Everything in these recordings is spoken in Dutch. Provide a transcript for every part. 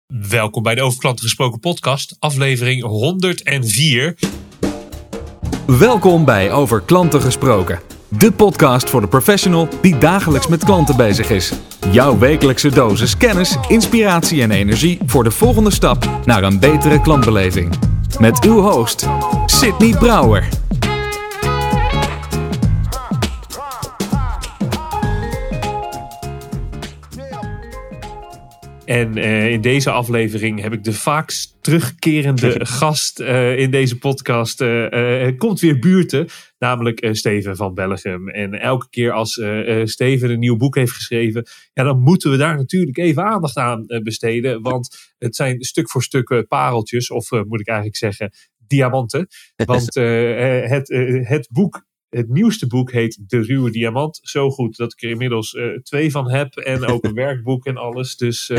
Welkom bij de Over Klanten Gesproken podcast, aflevering 104. Welkom bij Over Klanten Gesproken. De podcast voor de professional die dagelijks met klanten bezig is. Jouw wekelijkse dosis kennis, inspiratie en energie voor de volgende stap naar een betere klantbeleving. Met uw host, Sydney Brouwer. En in deze aflevering heb ik de vaakst terugkerende gast in deze podcast. Komt weer buurten, namelijk Steven van Bellegem. En elke keer als Steven een nieuw boek heeft geschreven, ja, dan moeten we daar natuurlijk even aandacht aan besteden. Want het zijn stuk voor stuk pareltjes, of moet ik eigenlijk zeggen diamanten. Want het boek... Het nieuwste boek heet De Ruwe Diamant. Zo goed dat ik er inmiddels 2 van heb. En ook een werkboek en alles. Dus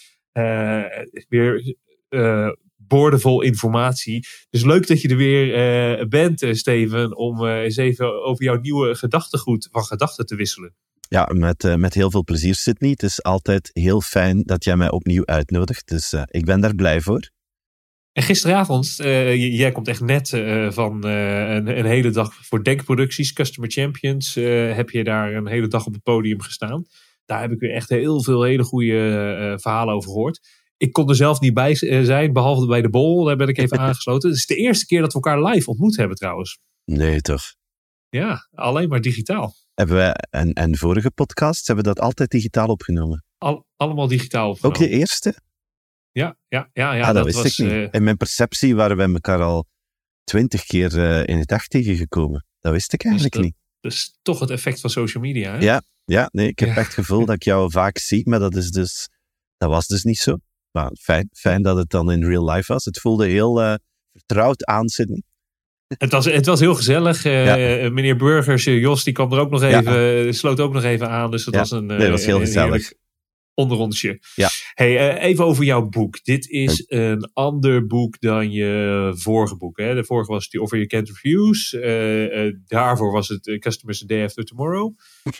weer boordevol informatie. Dus leuk dat je er weer bent, Steven. Om eens even over jouw nieuwe gedachtegoed van gedachten te wisselen. Ja, met heel veel plezier, Sydney. Het is altijd heel fijn dat jij mij opnieuw uitnodigt. Dus ik ben daar blij voor. En gisteravond, jij komt echt net van een hele dag voor Denkproducties, Customer Champions. Heb je daar een hele dag op het podium gestaan. Daar heb ik weer echt heel veel hele goede verhalen over gehoord. Ik kon er zelf niet bij zijn, behalve bij de bol. Daar ben ik even aangesloten. Het is de eerste keer dat we elkaar live ontmoet hebben trouwens. Nee, toch? Ja, alleen maar digitaal. Hebben we en vorige podcasts hebben we dat altijd digitaal opgenomen? Allemaal digitaal opgenomen. Ook de eerste? Ja, dat wist ik niet. In mijn perceptie waren we elkaar al 20 keer in het echt tegengekomen. Dat wist ik eigenlijk niet. Dat is toch het effect van social media, hè? Ik heb echt het gevoel dat ik jou vaak zie, maar dat was dus niet zo. Maar fijn dat het dan in real life was. Het voelde heel vertrouwd aan, Sydney. Het was heel gezellig. Meneer Burgers, Jos, die kwam er ook nog even, sloot ook nog even aan. Dus dat was heel gezellig. Onderrondje. Ja. Hey, even over jouw boek. Dit is een ander boek dan je vorige boek. Hè? De vorige was die Over Your Can't Refuse. Daarvoor was het Customers the Day After Tomorrow.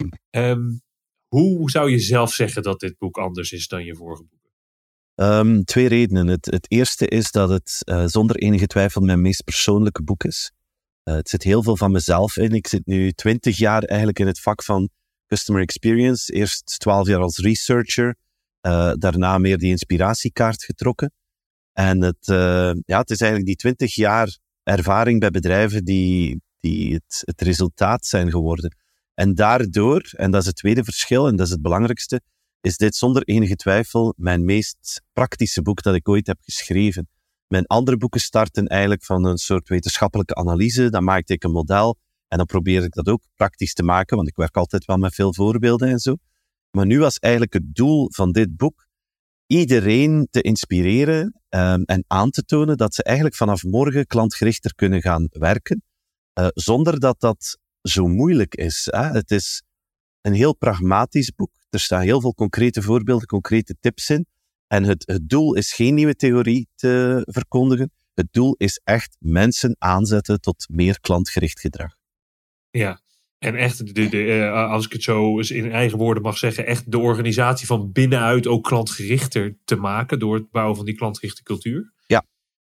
Hoe zou je zelf zeggen dat dit boek anders is dan je vorige boeken? 2 redenen. Het eerste is dat het zonder enige twijfel mijn meest persoonlijke boek is. Het zit heel veel van mezelf in. Ik zit nu 20 jaar eigenlijk in het vak van Customer Experience. Eerst 12 jaar als researcher. Daarna meer die inspiratiekaart getrokken. En het is eigenlijk die 20 jaar ervaring bij bedrijven die het resultaat zijn geworden. En daardoor, en dat is het tweede verschil, en dat is het belangrijkste, is dit zonder enige twijfel mijn meest praktische boek dat ik ooit heb geschreven. Mijn andere boeken starten eigenlijk van een soort wetenschappelijke analyse. Dan maakte ik een model en dan probeer ik dat ook praktisch te maken, want ik werk altijd wel met veel voorbeelden en zo. Maar nu was eigenlijk het doel van dit boek iedereen te inspireren en aan te tonen dat ze eigenlijk vanaf morgen klantgerichter kunnen gaan werken, zonder dat dat zo moeilijk is. Het is een heel pragmatisch boek. Er staan heel veel concrete voorbeelden, concrete tips in. En het doel is geen nieuwe theorie te verkondigen. Het doel is echt mensen aanzetten tot meer klantgericht gedrag. Ja, en echt, als ik het zo eens in eigen woorden mag zeggen, echt de organisatie van binnenuit ook klantgerichter te maken door het bouwen van die klantgerichte cultuur. Ja.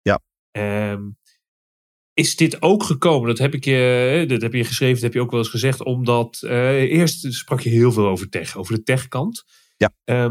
Is dit ook gekomen, dat heb je geschreven, dat heb je ook wel eens gezegd, omdat eerst sprak je heel veel over tech, over de techkant. Ja.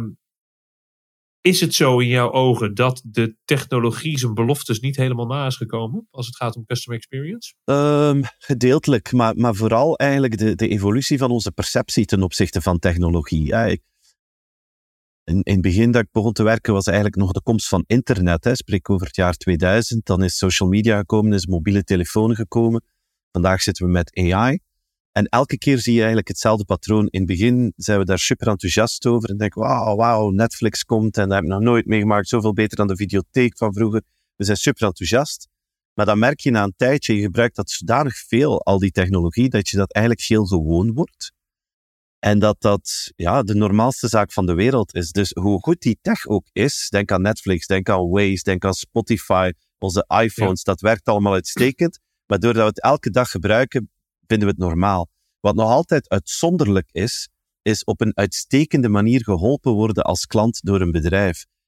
Is het zo in jouw ogen dat de technologie zijn beloftes niet helemaal na is gekomen als het gaat om customer experience? Gedeeltelijk, maar vooral eigenlijk de evolutie van onze perceptie ten opzichte van technologie. In het begin dat ik begon te werken was eigenlijk nog de komst van internet. Spreek over het jaar 2000, dan is social media gekomen, is mobiele telefoon gekomen. Vandaag zitten we met AI. En elke keer zie je eigenlijk hetzelfde patroon. In het begin zijn we daar super enthousiast over en denken, wauw, Netflix komt en dat heb ik nog nooit meegemaakt, zoveel beter dan de videotheek van vroeger. We zijn super enthousiast. Maar dan merk je na een tijdje, je gebruikt dat zodanig veel, al die technologie, dat je dat eigenlijk heel gewoon wordt. En dat de normaalste zaak van de wereld is. Dus hoe goed die tech ook is, denk aan Netflix, denk aan Waze, denk aan Spotify, onze iPhones, dat werkt allemaal uitstekend. Maar doordat we het elke dag gebruiken, vinden we het normaal. Wat nog altijd uitzonderlijk is op een uitstekende manier geholpen worden als klant door een bedrijf.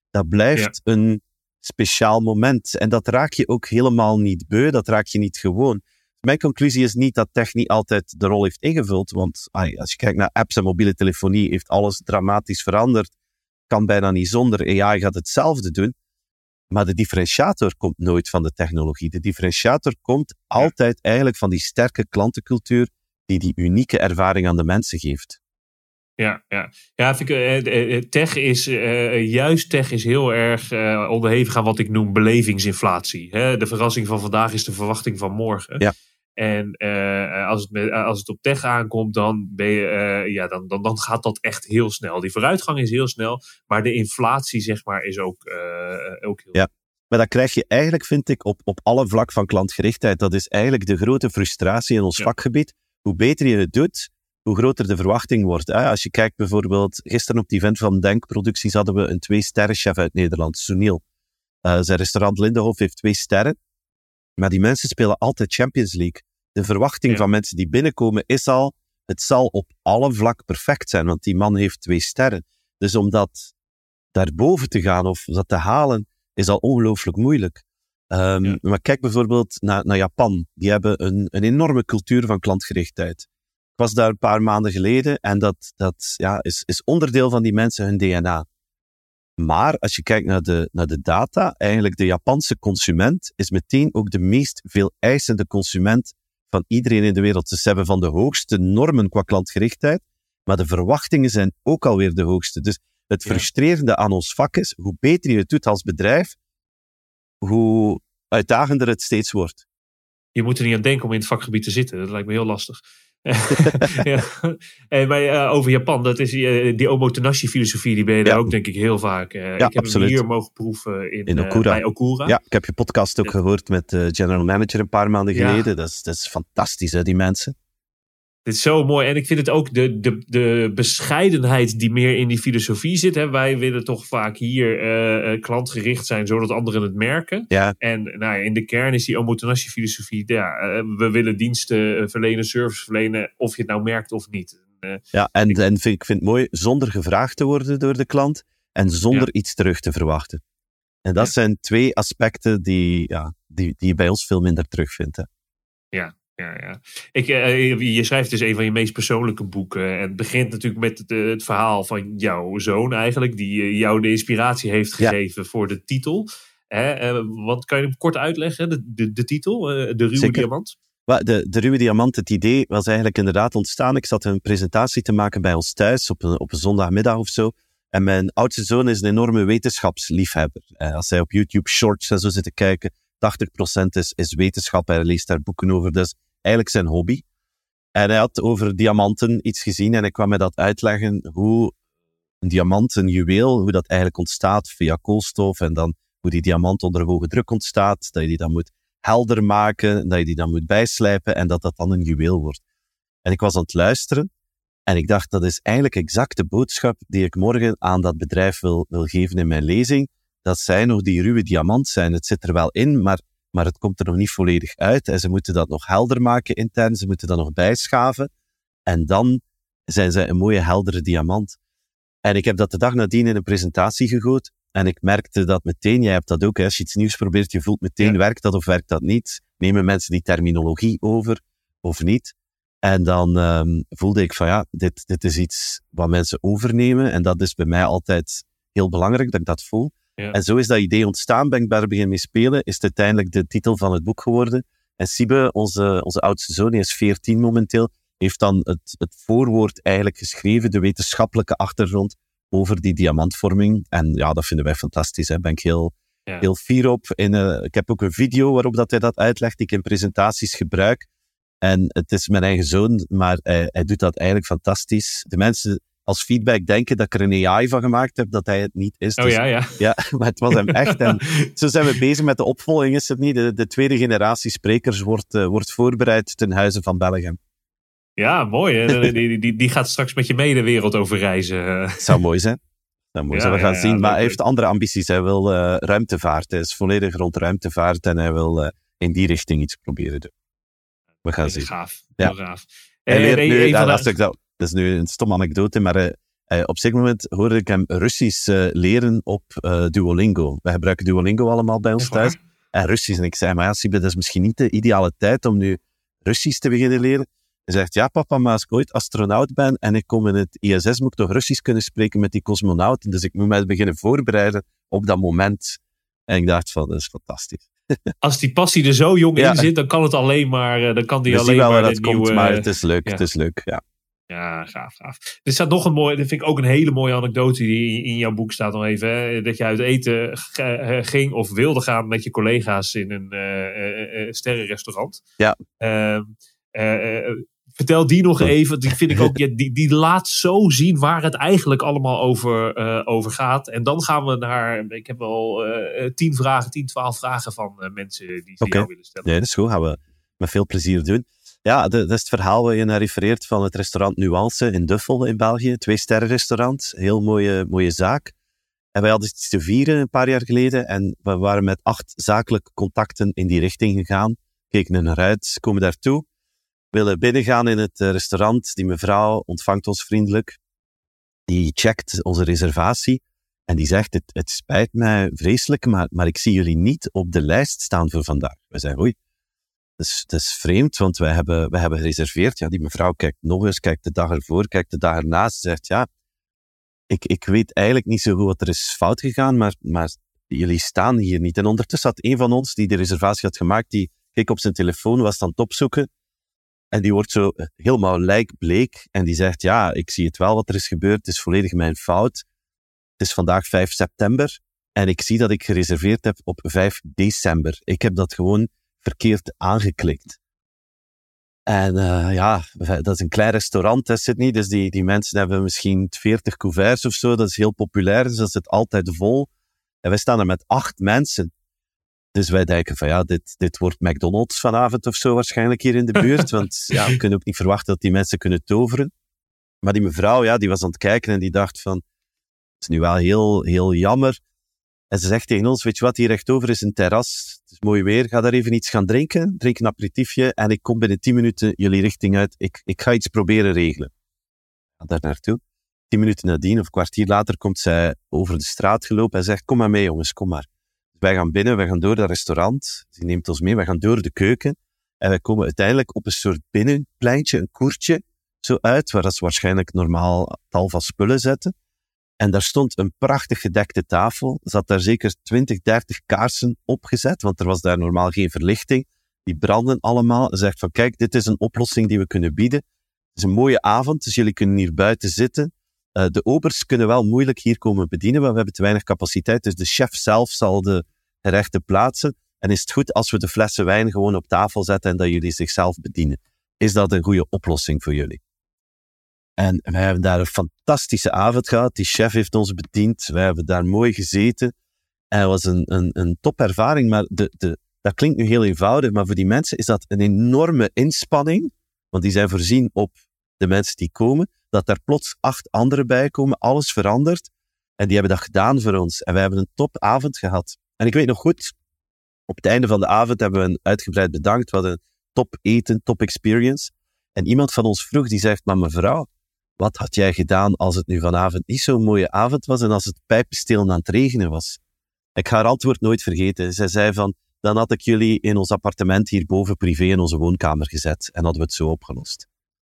dat blijft een speciaal moment. En dat raak je ook helemaal niet beu, dat raak je niet gewoon. Mijn conclusie is niet dat tech niet altijd de rol heeft ingevuld, want als je kijkt naar apps en mobiele telefonie, heeft alles dramatisch veranderd. Kan bijna niet zonder. AI gaat hetzelfde doen. Maar de differentiator komt nooit van de technologie. De differentiator komt altijd eigenlijk van die sterke klantencultuur die unieke ervaring aan de mensen geeft. Ja, vind ik, tech is heel erg onderhevig aan wat ik noem belevingsinflatie. Hè? De verrassing van vandaag is de verwachting van morgen. Ja. En als het op tech aankomt, dan dan gaat dat echt heel snel. Die vooruitgang is heel snel, maar de inflatie, zeg maar, is ook heel snel. Maar dat krijg je eigenlijk, vind ik, op alle vlak van klantgerichtheid. Dat is eigenlijk de grote frustratie in ons vakgebied. Hoe beter je het doet, hoe groter de verwachting wordt. Als je kijkt bijvoorbeeld, gisteren op het event van Denkproducties hadden we een 2-sterren-chef uit Nederland, Sunil. Zijn restaurant Lindenhof heeft 2 sterren. Maar die mensen spelen altijd Champions League. De verwachting van mensen die binnenkomen is al, het zal op alle vlak perfect zijn, want die man heeft 2 sterren. Dus om dat daarboven te gaan of dat te halen, is al ongelooflijk moeilijk. Maar kijk bijvoorbeeld naar Japan. Die hebben een enorme cultuur van klantgerichtheid. Ik was daar een paar maanden geleden en dat is onderdeel van die mensen hun DNA. Maar als je kijkt naar de data, eigenlijk de Japanse consument is meteen ook de meest veel eisende consument van iedereen in de wereld. Dus ze hebben van de hoogste normen qua klantgerichtheid, maar de verwachtingen zijn ook alweer de hoogste. Dus het frustrerende aan ons vak is, hoe beter je het doet als bedrijf, hoe uitdagender het steeds wordt. Je moet er niet aan denken om in het vakgebied te zitten. Dat lijkt me heel lastig. Maar over Japan, dat is die Omotenashi-filosofie, die ben je daar ook denk ik heel vaak. Ik heb absoluut. hem hier mogen proeven in Okura. Bij Okura. Ja, ik heb je podcast ook gehoord met de general manager een paar maanden geleden. Dat is fantastisch, hè, die mensen. Dit is zo mooi. En ik vind het ook de bescheidenheid die meer in die filosofie zit. Hè. Wij willen toch vaak hier klantgericht zijn, zodat anderen het merken. Ja. En in de kern is die Omotenashi-filosofie, we willen diensten verlenen, service verlenen, of je het nou merkt of niet. Ik vind het mooi, zonder gevraagd te worden door de klant en zonder iets terug te verwachten. En dat zijn 2 aspecten die je bij ons veel minder terugvindt. Hè. Ja. Je schrijft dus een van je meest persoonlijke boeken. En het begint natuurlijk met het verhaal van jouw zoon eigenlijk, die jou de inspiratie heeft gegeven voor de titel. Want kan je hem kort uitleggen, de titel, De Ruwe Diamant? De Ruwe Diamant, het idee was eigenlijk inderdaad ontstaan. Ik zat een presentatie te maken bij ons thuis op een zondagmiddag of zo. En mijn oudste zoon is een enorme wetenschapsliefhebber. Als hij op YouTube shorts en zo zit te kijken, 80% is wetenschap. Hij leest daar boeken over. Dus eigenlijk zijn hobby. En hij had over diamanten iets gezien en ik kwam mij dat uitleggen hoe een diamant, een juweel, hoe dat eigenlijk ontstaat via koolstof en dan hoe die diamant onder hoge druk ontstaat, dat je die dan moet helder maken, dat je die dan moet bijslijpen en dat dan een juweel wordt. En ik was aan het luisteren en ik dacht, dat is eigenlijk exact de boodschap die ik morgen aan dat bedrijf wil geven in mijn lezing, dat zij nog die ruwe diamant zijn. Het zit er wel in, maar het komt er nog niet volledig uit. En ze moeten dat nog helder maken intern, ze moeten dat nog bijschaven. En dan zijn zij een mooie, heldere diamant. En ik heb dat de dag nadien in een presentatie gegooid. En ik merkte dat meteen, jij hebt dat ook, hè, als je iets nieuws probeert, je voelt meteen, werkt dat of werkt dat niet? Nemen mensen die terminologie over of niet? En dan voelde ik van dit is iets wat mensen overnemen. En dat is bij mij altijd heel belangrijk, dat ik dat voel. Ja. En zo is dat idee ontstaan, ben ik daar beginnen mee spelen, is het uiteindelijk de titel van het boek geworden. En Sibe, onze oudste zoon, die is 14 momenteel, heeft dan het voorwoord eigenlijk geschreven, de wetenschappelijke achtergrond over die diamantvorming. En dat vinden wij fantastisch, daar ben ik heel fier op. Ik heb ook een video waarop dat hij dat uitlegt, die ik in presentaties gebruik. En het is mijn eigen zoon, maar hij doet dat eigenlijk fantastisch. De mensen als feedback denken dat ik er een AI van gemaakt heb, dat hij het niet is. Dus, ja, maar het was hem echt. En zo zijn we bezig met de opvolging, is het niet? De tweede generatie sprekers wordt voorbereid ten huize van Bellegem. Ja, mooi. Hè? Die gaat straks met je mee de wereld over reizen. Het zou mooi zijn. We gaan zien. Maar hij heeft andere ambities. Hij wil ruimtevaart. Hij is volledig rond ruimtevaart en hij wil in die richting iets proberen doen. We gaan zien. Gaaf. Heel gaaf. Hij leert nu, dat is nu een stomme anekdote, maar Op zeker moment hoorde ik hem Russisch leren op Duolingo. Wij gebruiken Duolingo allemaal bij ons thuis. En Russisch. En ik zei, maar ja, Siebe, dat is misschien niet de ideale tijd om nu Russisch te beginnen leren. Hij zegt, ja papa, maar als ik ooit astronaut ben en ik kom in het ISS, moet ik toch Russisch kunnen spreken met die cosmonauten. Dus ik moet mij beginnen voorbereiden op dat moment. En ik dacht van, dat is fantastisch. Als die passie er zo jong in zit, dan kan het alleen maar. Dan kan die alleen maar. Wel dat komt, maar het is leuk. Het is leuk, ja. Ja, gaaf. Er staat nog een mooie, dat vind ik ook een hele mooie anekdote die in jouw boek staat nog even. Hè? Dat je uit eten ging of wilde gaan met je collega's in een sterrenrestaurant. Ja. Vertel die nog even. Die vind ik ook, die laat zo zien waar het eigenlijk allemaal over gaat. En dan gaan we naar, ik heb wel 10, 12 vragen van mensen die ze jou willen stellen. Nee, dat is goed. Gaan we met veel plezier doen. Ja, dat is het verhaal waar je naar refereert van het restaurant Nuance in Duffel in België. 2-sterrenrestaurant. Heel mooie zaak. En wij hadden iets te vieren een paar jaar geleden. En we waren met 8 zakelijke contacten in die richting gegaan. Keken er naar uit, komen daartoe. Willen binnengaan in het restaurant. Die mevrouw ontvangt ons vriendelijk. Die checkt onze reservatie. En die zegt, het spijt mij vreselijk, maar ik zie jullie niet op de lijst staan voor vandaag. We zeggen, oei. Dat is vreemd, want wij hebben gereserveerd. Ja, die mevrouw kijkt nog eens, kijkt de dag ervoor, kijkt de dag erna. Ze zegt, ja, ik weet eigenlijk niet zo goed wat er is fout gegaan, maar jullie staan hier niet. En ondertussen had een van ons, die de reservatie had gemaakt, die keek op zijn telefoon, was aan het opzoeken. En die wordt zo helemaal lijkbleek. En die zegt, ja, ik zie het wel wat er is gebeurd. Het is volledig mijn fout. Het is vandaag 5 september. En ik zie dat ik gereserveerd heb op 5 december. Ik heb dat gewoon verkeerd aangeklikt. En dat is een klein restaurant, hè, Sydney. Dus die mensen hebben misschien 40 couverts of zo. Dat is heel populair, dus dat zit altijd vol. En wij staan er met 8 mensen. Dus wij denken van ja, dit wordt McDonald's vanavond of zo waarschijnlijk hier in de buurt. Want ja, we kunnen ook niet verwachten dat die mensen kunnen toveren. Maar die mevrouw, ja, die was aan het kijken en die dacht van, het is nu wel heel, heel jammer. En ze zegt tegen ons, weet je wat, hier rechtdoor is een terras. Het is mooi weer, ga daar even iets gaan drinken. Drink een aperitiefje en ik kom binnen 10 minuten jullie richting uit. Ik ga iets proberen regelen. Ga daar naartoe. 10 minuten nadien of een kwartier later komt zij over de straat gelopen en zegt, kom maar mee jongens, kom maar. Dus wij gaan binnen, wij gaan door dat restaurant. Ze neemt ons mee, wij gaan door de keuken. En wij komen uiteindelijk op een soort binnenpleintje, een koertje, zo uit, waar ze waarschijnlijk normaal tal van spullen zetten. En daar stond een prachtig gedekte tafel. Er zat daar zeker 20, 30 kaarsen opgezet, want er was daar normaal geen verlichting. Die branden allemaal. Ze zegt van, kijk, dit is een oplossing die we kunnen bieden. Het is een mooie avond, dus jullie kunnen hier buiten zitten. De obers kunnen wel moeilijk hier komen bedienen, want we hebben te weinig capaciteit. Dus de chef zelf zal de gerechten plaatsen. En is het goed als we de flessen wijn gewoon op tafel zetten en dat jullie zichzelf bedienen? Is dat een goede oplossing voor jullie? En wij hebben daar een fantastische avond gehad. Die chef heeft ons bediend. Wij hebben daar mooi gezeten. En het was een topervaring, maar dat klinkt nu heel eenvoudig, maar voor die mensen is dat een enorme inspanning, want die zijn voorzien op de mensen die komen, dat daar plots 8 anderen bij komen, alles verandert. En die hebben dat gedaan voor ons. En wij hebben een topavond gehad. En ik weet nog goed, op het einde van de avond hebben we een uitgebreid bedankt. We hadden een top eten, top experience. En iemand van ons vroeg, die zegt, maar mevrouw, wat had jij gedaan als het nu vanavond niet zo'n mooie avond was en als het pijpenstelen aan het regenen was? Ik ga haar antwoord nooit vergeten. Zij zei van, dan had ik jullie in ons appartement hierboven privé in onze woonkamer gezet en hadden we het zo opgelost.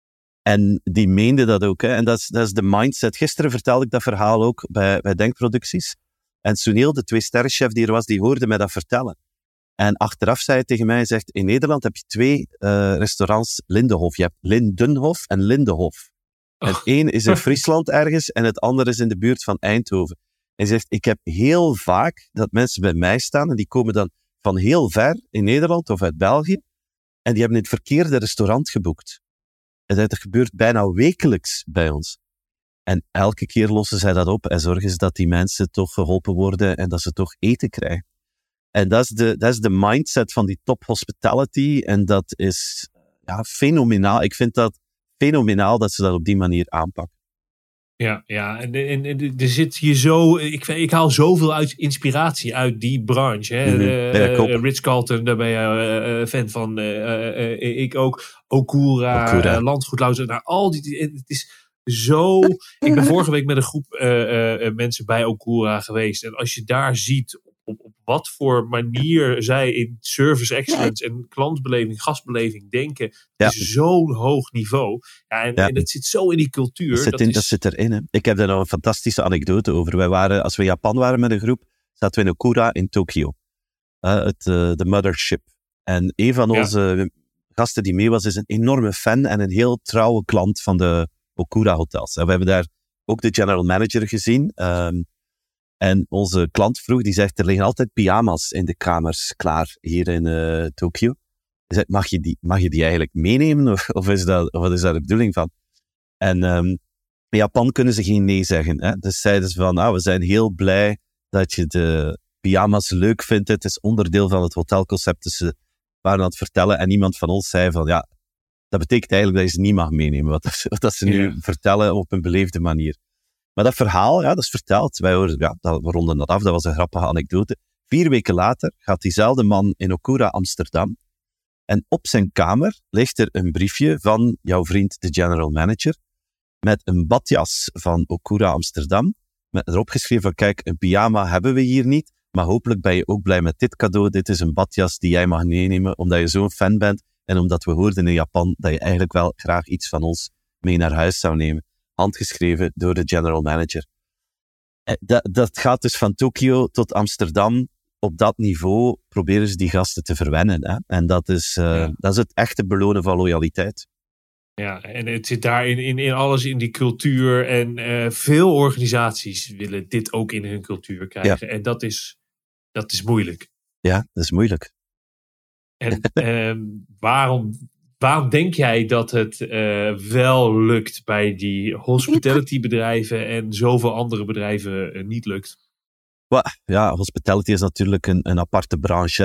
En die meende dat ook. Hè. En dat is de mindset. Gisteren vertelde ik dat verhaal ook bij Denkproducties. En Sunil, de 2-sterrenchef die er was, die hoorde mij dat vertellen. En achteraf zei hij tegen mij, zegt, in Nederland heb je 2 restaurants Lindenhof. Je hebt Lindenhof en Lindenhof. En het een is in Friesland ergens en het andere is in de buurt van Eindhoven. En hij zegt, ik heb heel vaak dat mensen bij mij staan en die komen dan van heel ver in Nederland of uit België en die hebben in het verkeerde restaurant geboekt. En dat gebeurt bijna wekelijks bij ons. En elke keer lossen zij dat op en zorgen ze dat die mensen toch geholpen worden en dat ze toch eten krijgen. En dat is de mindset van die top hospitality en dat is fenomenaal. Ik vind dat fenomenaal dat ze dat op die manier aanpakken. Ja, en er zit hier zo... Ik haal zoveel inspiratie uit die branche. Hè? Ritz-Carlton, daar ben je fan van. Ik ook. Okura. Landgoed Lauzen. Nou, al die... Het is Ik ben vorige week met een groep mensen bij Okura geweest. En als je daar ziet op wat voor manier zij in service excellence en klantbeleving, gastbeleving denken. Het is zo'n hoog niveau. En het zit zo in die cultuur. Dat zit erin. Hè. Ik heb daar nog een fantastische anekdote over. Als we in Japan waren met een groep, zaten we in Okura in Tokio. De mothership. En een van onze gasten die mee was, is een enorme fan en een heel trouwe klant van de Okura hotels. En we hebben daar ook de general manager gezien. En onze klant vroeg, die zegt, er liggen altijd pyjama's in de kamers klaar hier in Tokio. Hij zegt, mag je die eigenlijk meenemen? Of wat is daar de bedoeling van? En in Japan kunnen ze geen nee zeggen. Hè? Dus zeiden ze van, we zijn heel blij dat je de pyjama's leuk vindt. Het is onderdeel van het hotelconcept. Dus ze waren aan het vertellen en iemand van ons zei van, dat betekent eigenlijk dat je ze niet mag meenemen. Wat ze nu vertellen op een beleefde manier. Maar dat verhaal, dat is verteld. Wij hoorden, we ronden dat af, dat was een grappige anekdote. 4 weken later gaat diezelfde man in Okura Amsterdam. En op zijn kamer ligt er een briefje van jouw vriend, de general manager, met een badjas van Okura Amsterdam. Met erop geschreven van, kijk, een pyjama hebben we hier niet, maar hopelijk ben je ook blij met dit cadeau. Dit is een badjas die jij mag meenemen, omdat je zo'n fan bent en omdat we hoorden in Japan dat je eigenlijk wel graag iets van ons mee naar huis zou nemen. Handgeschreven door de general manager. Dat gaat dus van Tokio tot Amsterdam. Op dat niveau proberen ze die gasten te verwennen. Hè? En dat is het echte belonen van loyaliteit. Ja, en het zit daar in alles, in die cultuur. En veel organisaties willen dit ook in hun cultuur krijgen. Ja. En dat is moeilijk. Ja, dat is moeilijk. En waarom denk jij dat het wel lukt bij die hospitality bedrijven en zoveel andere bedrijven niet lukt? Ja, hospitality is natuurlijk een aparte branche.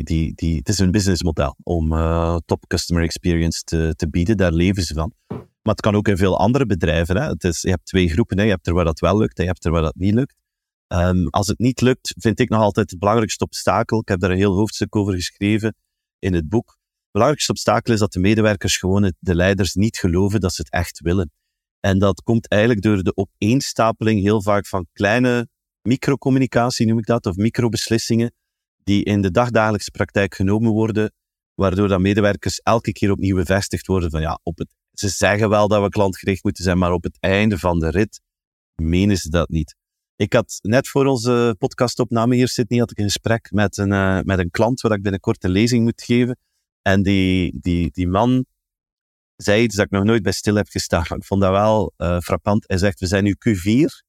Het is een businessmodel om top customer experience te bieden. Daar leven ze van. Maar het kan ook in veel andere bedrijven. Hè. Je hebt 2 groepen. Hè. Je hebt er waar dat wel lukt en je hebt er waar dat niet lukt. Als het niet lukt, vind ik nog altijd het belangrijkste obstakel. Ik heb daar een heel hoofdstuk over geschreven in het boek. Het belangrijkste obstakel is dat de medewerkers gewoon de leiders niet geloven dat ze het echt willen. En dat komt eigenlijk door de opeenstapeling heel vaak van kleine microcommunicatie, noem ik dat, of microbeslissingen, die in de dagdagelijkse praktijk genomen worden, waardoor dat medewerkers elke keer opnieuw bevestigd worden van ze zeggen wel dat we klantgericht moeten zijn, maar op het einde van de rit menen ze dat niet. Ik had net voor onze podcastopname hier zitten, had ik een gesprek met een klant waar ik binnenkort een lezing moet geven. En die man zei iets dat ik nog nooit bij stil heb gestaan. Ik vond dat wel frappant. Hij zegt, we zijn nu Q4.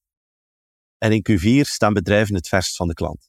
En in Q4 staan bedrijven het verst van de klant.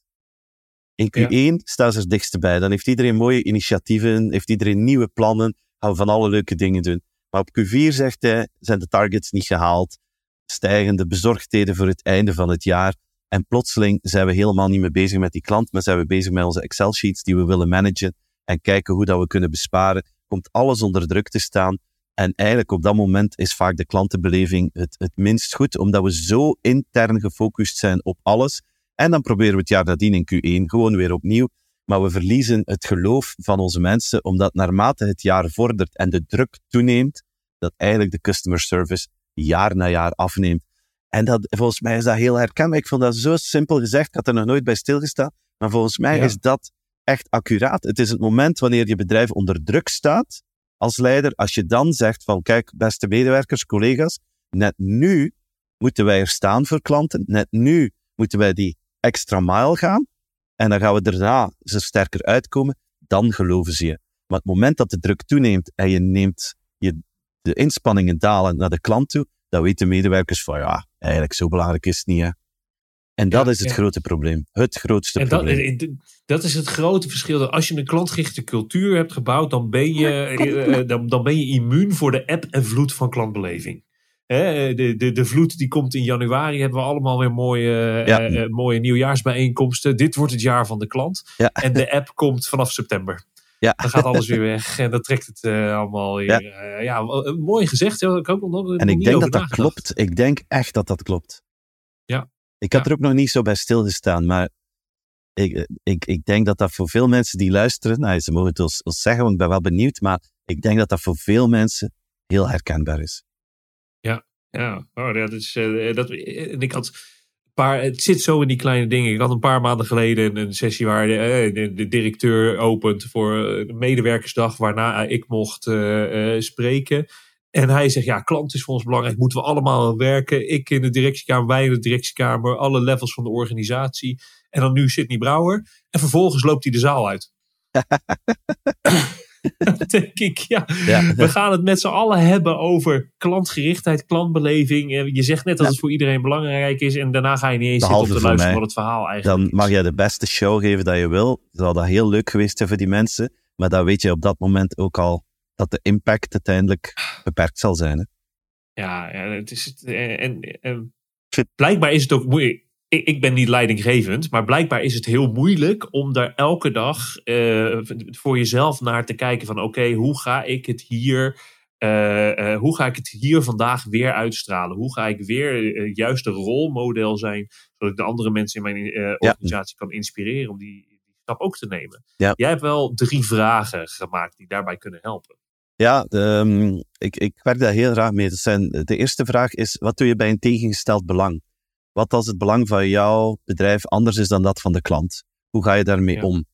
In Q1 staan ze er dichtst bij. Dan heeft iedereen mooie initiatieven, heeft iedereen nieuwe plannen, gaan we van alle leuke dingen doen. Maar op Q4, zegt hij, zijn de targets niet gehaald, stijgen de bezorgdheden voor het einde van het jaar. En plotseling zijn we helemaal niet meer bezig met die klant, maar zijn we bezig met onze Excel-sheets die we willen managen en kijken hoe dat we kunnen besparen. Komt alles onder druk te staan. En eigenlijk op dat moment is vaak de klantenbeleving het minst goed, omdat we zo intern gefocust zijn op alles. En dan proberen we het jaar nadien in Q1 gewoon weer opnieuw. Maar we verliezen het geloof van onze mensen, omdat naarmate het jaar vordert en de druk toeneemt, dat eigenlijk de customer service jaar na jaar afneemt. En volgens mij is dat heel herkenbaar. Ik vond dat zo simpel gezegd, ik had er nog nooit bij stilgestaan. Maar volgens mij is dat echt accuraat. Het is het moment wanneer je bedrijf onder druk staat, als leider, als je dan zegt van, kijk, beste medewerkers, collega's, net nu moeten wij er staan voor klanten, net nu moeten wij die extra mile gaan, en dan gaan we daarna ze sterker uitkomen, dan geloven ze je. Maar het moment dat de druk toeneemt en de inspanningen dalen naar de klant toe, dan weten medewerkers van, eigenlijk zo belangrijk is het niet, hè. En dat is het grote probleem. Het grootste probleem. Dat is het grote verschil. Als je een klantgerichte cultuur hebt gebouwd, dan ben je immuun voor de eb en vloed van klantbeleving. De vloed die komt in januari, hebben we allemaal weer mooie nieuwjaarsbijeenkomsten. Dit wordt het jaar van de klant. Ja. En de app komt vanaf september. Ja. Dan gaat alles weer weg en dan trekt het allemaal weer. Mooi gezegd. En ik denk dat klopt. Ik denk echt dat klopt. Ja. Ik had er ook nog niet zo bij stilgestaan, maar ik denk dat voor veel mensen die luisteren, ze mogen het ons zeggen, want ik ben wel benieuwd, maar ik denk dat voor veel mensen heel herkenbaar is. Ja, dat is... en ik had... Het zit zo in die kleine dingen. Ik had een paar maanden geleden een sessie waar de directeur opent voor de medewerkersdag, waarna ik mocht spreken. En hij zegt, klant is voor ons belangrijk, moeten we allemaal werken. Ik in de directiekamer, wij in de directiekamer, alle levels van de organisatie. En dan nu Sidney Brouwer. En vervolgens loopt hij de zaal uit. Dan denk ik, we gaan het met z'n allen hebben over klantgerichtheid, klantbeleving. Je zegt net dat het voor iedereen belangrijk is en daarna ga je niet eens zitten om te luisteren wat het verhaal eigenlijk is. Dan mag jij de beste show geven dat je wil. Zou dat heel leuk geweest zijn voor die mensen. Maar dan weet je op dat moment ook al dat de impact uiteindelijk beperkt zal zijn. Hè? Ja, het is blijkbaar is het ook moeilijk. Ik ben niet leidinggevend, maar blijkbaar is het heel moeilijk om daar elke dag voor jezelf naar te kijken van oké, hoe ga ik het hier vandaag weer uitstralen? Hoe ga ik weer juist een rolmodel zijn, zodat ik de andere mensen in mijn organisatie kan inspireren om die stap ook te nemen? Ja. Jij hebt wel 3 vragen gemaakt die daarbij kunnen helpen. Ja, ik werk daar heel graag mee. De eerste vraag is, wat doe je bij een tegengesteld belang? Wat als het belang van jouw bedrijf anders is dan dat van de klant? Hoe ga je daarmee om?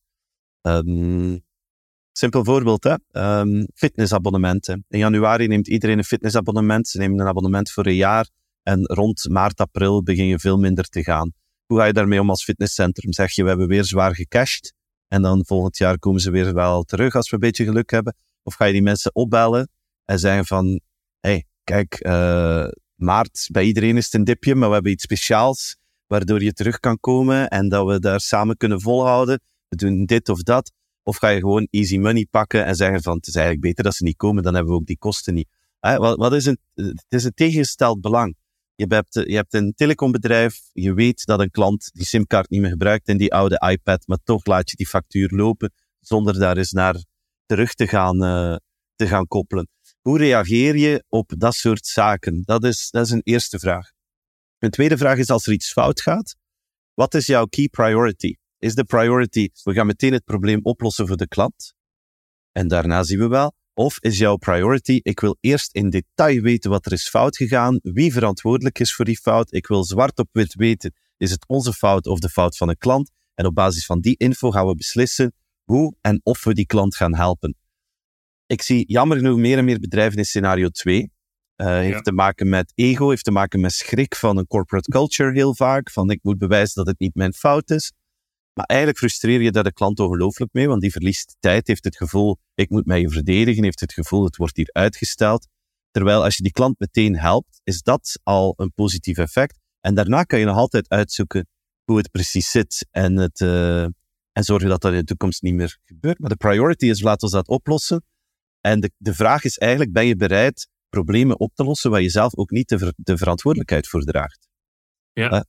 Simpel voorbeeld, fitnessabonnementen. In januari neemt iedereen een fitnessabonnement. Ze nemen een abonnement voor een jaar. En rond maart, april begin je veel minder te gaan. Hoe ga je daarmee om als fitnesscentrum? Zeg je, we hebben weer zwaar gecashed. En dan volgend jaar komen ze weer wel terug als we een beetje geluk hebben. Of ga je die mensen opbellen en zeggen van, hey, kijk, maart, bij iedereen is het een dipje, maar we hebben iets speciaals waardoor je terug kan komen en dat we daar samen kunnen volhouden. We doen dit of dat. Of ga je gewoon easy money pakken en zeggen van, het is eigenlijk beter dat ze niet komen, dan hebben we ook die kosten niet. Wat is het is een tegengesteld belang. Je hebt een telecombedrijf, je weet dat een klant die simkaart niet meer gebruikt in die oude iPad, maar toch laat je die factuur lopen zonder daar eens naar terug te gaan koppelen. Hoe reageer je op dat soort zaken? Dat is een eerste vraag. Een tweede vraag is, als er iets fout gaat, wat is jouw key priority? Is de priority, we gaan meteen het probleem oplossen voor de klant en daarna zien we wel. Of is jouw priority, ik wil eerst in detail weten wat er is fout gegaan, wie verantwoordelijk is voor die fout. Ik wil zwart op wit weten, is het onze fout of de fout van een klant? En op basis van die info gaan we beslissen hoe en of we die klant gaan helpen. Ik zie jammer genoeg meer en meer bedrijven in scenario 2. Heeft te maken met ego, heeft te maken met schrik van een corporate culture heel vaak. Van ik moet bewijzen dat het niet mijn fout is. Maar eigenlijk frustreer je daar de klant ongelooflijk mee, want die verliest tijd, heeft het gevoel, ik moet mij verdedigen, heeft het gevoel, het wordt hier uitgesteld. Terwijl als je die klant meteen helpt, is dat al een positief effect. En daarna kan je nog altijd uitzoeken hoe het precies zit en zorgen dat dat in de toekomst niet meer gebeurt. Maar de priority is, laten we dat oplossen. En de vraag is eigenlijk, ben je bereid problemen op te lossen waar je zelf ook niet de verantwoordelijkheid voor draagt? Ja.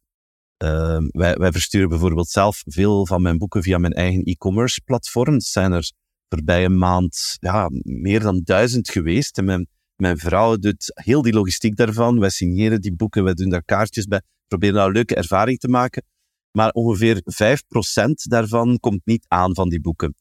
Wij versturen bijvoorbeeld zelf veel van mijn boeken via mijn eigen e-commerce platform. Het zijn er voorbij een maand meer dan 1000 geweest. En mijn vrouw doet heel die logistiek daarvan. Wij signeren die boeken, wij doen daar kaartjes bij. Proberen daar een leuke ervaring te maken. Maar ongeveer 5% daarvan komt niet aan van die boeken.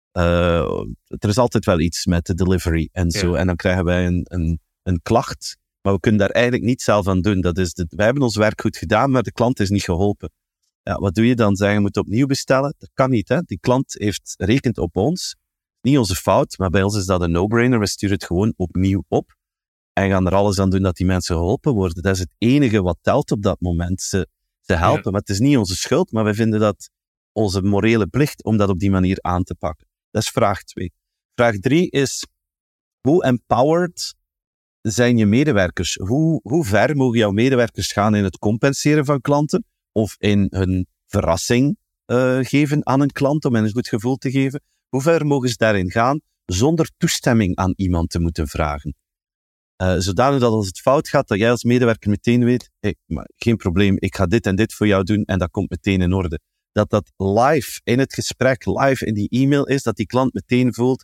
Er is altijd wel iets met de delivery en zo. En dan krijgen wij een klacht. Maar we kunnen daar eigenlijk niet zelf aan doen. Wij hebben ons werk goed gedaan, maar de klant is niet geholpen. Ja, wat doe je dan? Zeggen, je moet opnieuw bestellen? Dat kan niet, hè? Die klant rekent op ons. Niet onze fout, maar bij ons is dat een no-brainer. We sturen het gewoon opnieuw op. En gaan er alles aan doen dat die mensen geholpen worden. Dat is het enige wat telt op dat moment. Ze helpen, maar het is niet onze schuld. Maar wij vinden dat onze morele plicht om dat op die manier aan te pakken. Dat is vraag 2. Vraag 3 is, hoe empowered zijn je medewerkers? Hoe ver mogen jouw medewerkers gaan in het compenseren van klanten? Of in hun verrassing geven aan een klant, om hen een goed gevoel te geven? Hoe ver mogen ze daarin gaan, zonder toestemming aan iemand te moeten vragen? Zodanig dat als het fout gaat, dat jij als medewerker meteen weet, maar geen probleem, ik ga dit en dit voor jou doen en dat komt meteen in orde. Dat live in het gesprek, live in die e-mail is, dat die klant meteen voelt,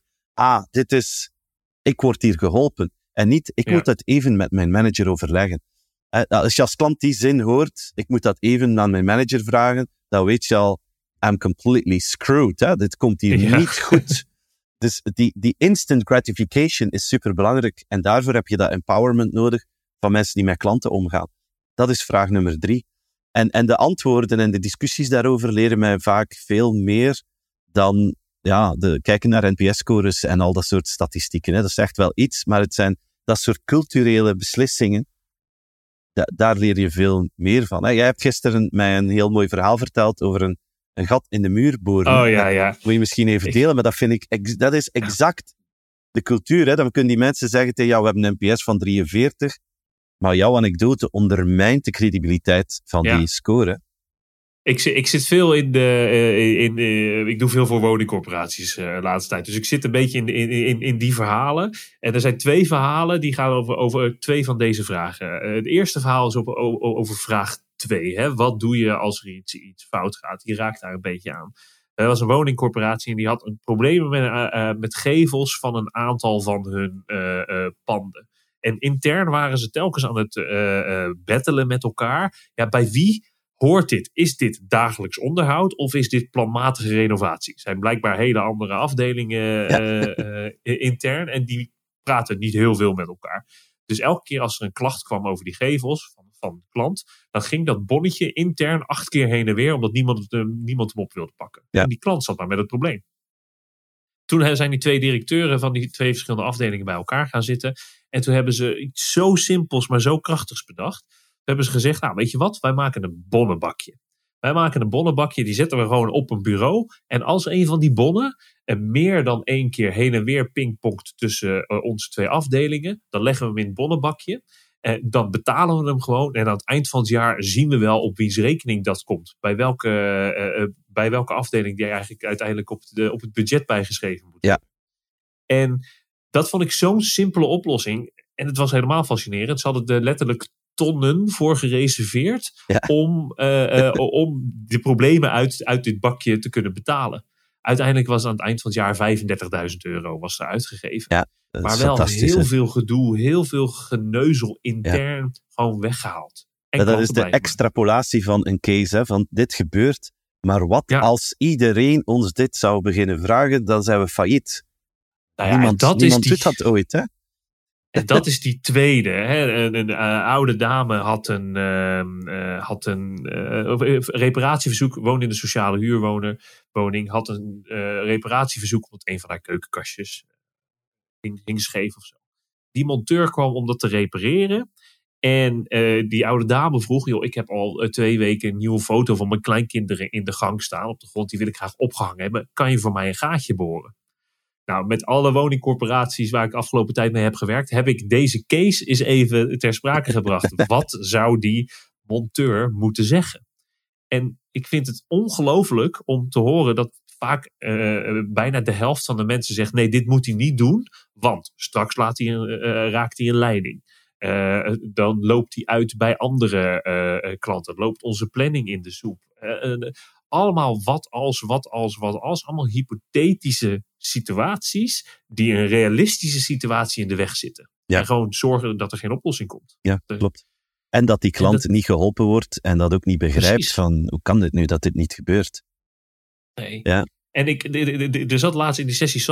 ik word hier geholpen. En niet, ik moet dat even met mijn manager overleggen. Als je als klant die zin hoort, ik moet dat even aan mijn manager vragen, dan weet je al, I'm completely screwed. Hè? Dit komt hier niet goed. Dus die instant gratification is superbelangrijk. En daarvoor heb je dat empowerment nodig van mensen die met klanten omgaan? Dat is vraag nummer 3. En de antwoorden en de discussies daarover leren mij vaak veel meer dan kijken naar NPS-scores en al dat soort statistieken. Hè. Dat is echt wel iets, maar het zijn dat soort culturele beslissingen. Daar leer je veel meer van. Hè. Jij hebt gisteren mij een heel mooi verhaal verteld over een gat in de muur boren. Oh ja. Wil je misschien even delen, maar dat vind ik, dat is exact de cultuur. Hè. Dan kunnen die mensen zeggen tegen jou, we hebben een NPS van 43, maar jouw anekdote ondermijnt de credibiliteit van die score. Ik zit veel ik doe veel voor woningcorporaties de laatste tijd. Dus ik zit een beetje in die verhalen. En er zijn 2 verhalen die gaan over 2 van deze vragen. Het eerste verhaal is over vraag 2. Hè? Wat doe je als er iets fout gaat? Die raakt daar een beetje aan. Er was een woningcorporatie en die had een probleem met gevels van een aantal van hun panden. En intern waren ze telkens aan het battelen met elkaar. Ja, bij wie hoort dit? Is dit dagelijks onderhoud of is dit planmatige renovatie? Het zijn blijkbaar hele andere afdelingen intern en die praten niet heel veel met elkaar. Dus elke keer als er een klacht kwam over die gevels van de klant, dan ging dat bonnetje intern 8 keer heen en weer, omdat niemand hem op wilde pakken. Ja. En die klant zat maar met het probleem. Toen zijn die 2 directeuren van die 2 verschillende afdelingen bij elkaar gaan zitten. En toen hebben ze iets zo simpels, maar zo krachtigs bedacht. Toen hebben ze gezegd, nou weet je wat, wij maken een bonnenbakje. Die zetten we gewoon op een bureau. En als een van die bonnen meer dan 1 keer heen en weer pingpongt tussen onze 2 afdelingen, dan leggen we hem in het bonnenbakje. Dan betalen we hem gewoon. En aan het eind van het jaar zien we wel op wiens rekening dat komt. Bij welke afdeling die eigenlijk uiteindelijk op het budget bijgeschreven moet worden. Ja. En dat vond ik zo'n simpele oplossing. En het was helemaal fascinerend. Ze hadden er letterlijk tonnen voor gereserveerd om de problemen uit dit bakje te kunnen betalen. Uiteindelijk was aan het eind van het jaar €35.000 was er uitgegeven. Ja, maar wel heel veel gedoe, heel veel geneuzel intern gewoon weggehaald. En dat is de extrapolatie van een case, hè, van dit gebeurt. Maar wat als iedereen ons dit zou beginnen vragen, dan zijn we failliet. Niemand doet dat ooit, hè? En dat is die tweede. Hè. Een oude dame had een reparatieverzoek, woonde in de sociale huurwoning, had een reparatieverzoek omdat een van haar keukenkastjes ging scheef of zo. Die monteur kwam om dat te repareren. En die oude dame vroeg, joh, ik heb al 2 weken een nieuwe foto van mijn kleinkinderen in de gang staan op de grond. Die wil ik graag opgehangen hebben. Kan je voor mij een gaatje boren? Nou, met alle woningcorporaties waar ik afgelopen tijd mee heb gewerkt, heb ik deze case eens even ter sprake gebracht. Wat zou die monteur moeten zeggen? En ik vind het ongelooflijk om te horen dat vaak bijna de helft van de mensen zegt, nee, dit moet hij niet doen, want straks raakt hij een leiding. Dan loopt hij uit bij andere klanten. Loopt onze planning in de soep. Allemaal wat als. Allemaal hypothetische situaties die een realistische situatie in de weg zitten. Ja. En gewoon zorgen dat er geen oplossing komt. Ja, klopt. En dat die klant niet geholpen wordt en dat ook niet begrijpt van hoe kan dit nu dat dit niet gebeurt. Nee. Ja. En er zat laatst in die sessie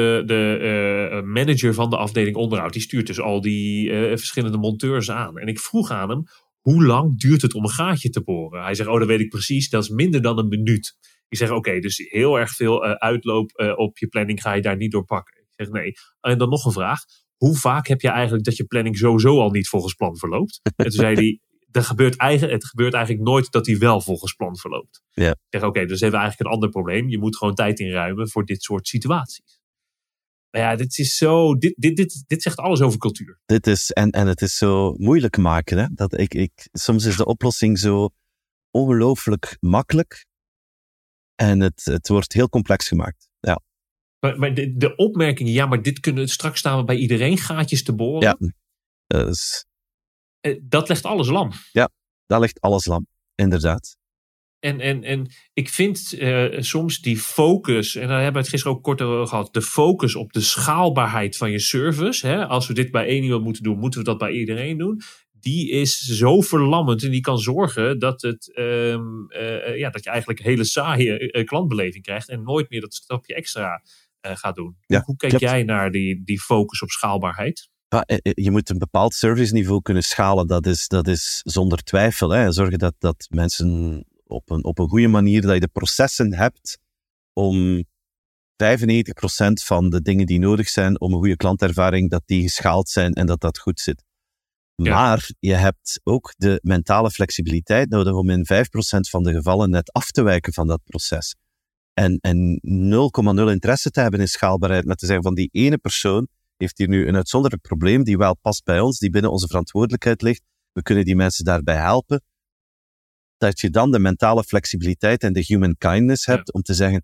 de manager van de afdeling onderhoud. Die stuurt dus al die verschillende monteurs aan. En ik vroeg aan hem, hoe lang duurt het om een gaatje te boren? Hij zegt, dat weet ik precies, dat is minder dan een minuut. Ik zeg, oké, dus heel erg veel uitloop op je planning ga je daar niet door pakken. Ik zeg, nee. En dan nog een vraag. Hoe vaak heb je eigenlijk dat je planning sowieso al niet volgens plan verloopt? En toen zei hij, het gebeurt eigenlijk nooit dat hij wel volgens plan verloopt. Ja. Ik zeg, oké, dus hebben we eigenlijk een ander probleem. Je moet gewoon tijd inruimen voor dit soort situaties. Maar ja, dit is zo. Dit zegt alles over cultuur. Dit is, en het is zo moeilijk maken. Hè? Dat soms is de oplossing zo ongelooflijk makkelijk. En het wordt heel complex gemaakt. Ja. Maar de opmerking, ja, maar straks staan we bij iedereen gaatjes te boren. Ja, dat legt alles lam. Ja, dat legt alles lam, inderdaad. En ik vind soms die focus, en daar hebben we het gisteren ook kort over gehad, de focus op de schaalbaarheid van je service. Hè, als we dit bij één iemand moeten doen, moeten we dat bij iedereen doen. Die is zo verlammend en die kan zorgen dat dat je eigenlijk een hele saaie klantbeleving krijgt en nooit meer dat stapje extra gaat doen. Ja, hoe kijk jij naar die focus op schaalbaarheid? Je moet een bepaald serviceniveau kunnen schalen. Dat is zonder twijfel. Hè. Zorgen dat mensen op een goede manier, dat je de processen hebt om 95% van de dingen die nodig zijn om een goede klantervaring, dat die geschaald zijn en dat goed zit. Ja. Maar je hebt ook de mentale flexibiliteit nodig om in 5% van de gevallen net af te wijken van dat proces. En 0,0 interesse te hebben in schaalbaarheid, maar te zeggen van die ene persoon heeft hier nu een uitzonderlijk probleem die wel past bij ons, die binnen onze verantwoordelijkheid ligt. We kunnen die mensen daarbij helpen. Dat je dan de mentale flexibiliteit en de human kindness hebt om te zeggen,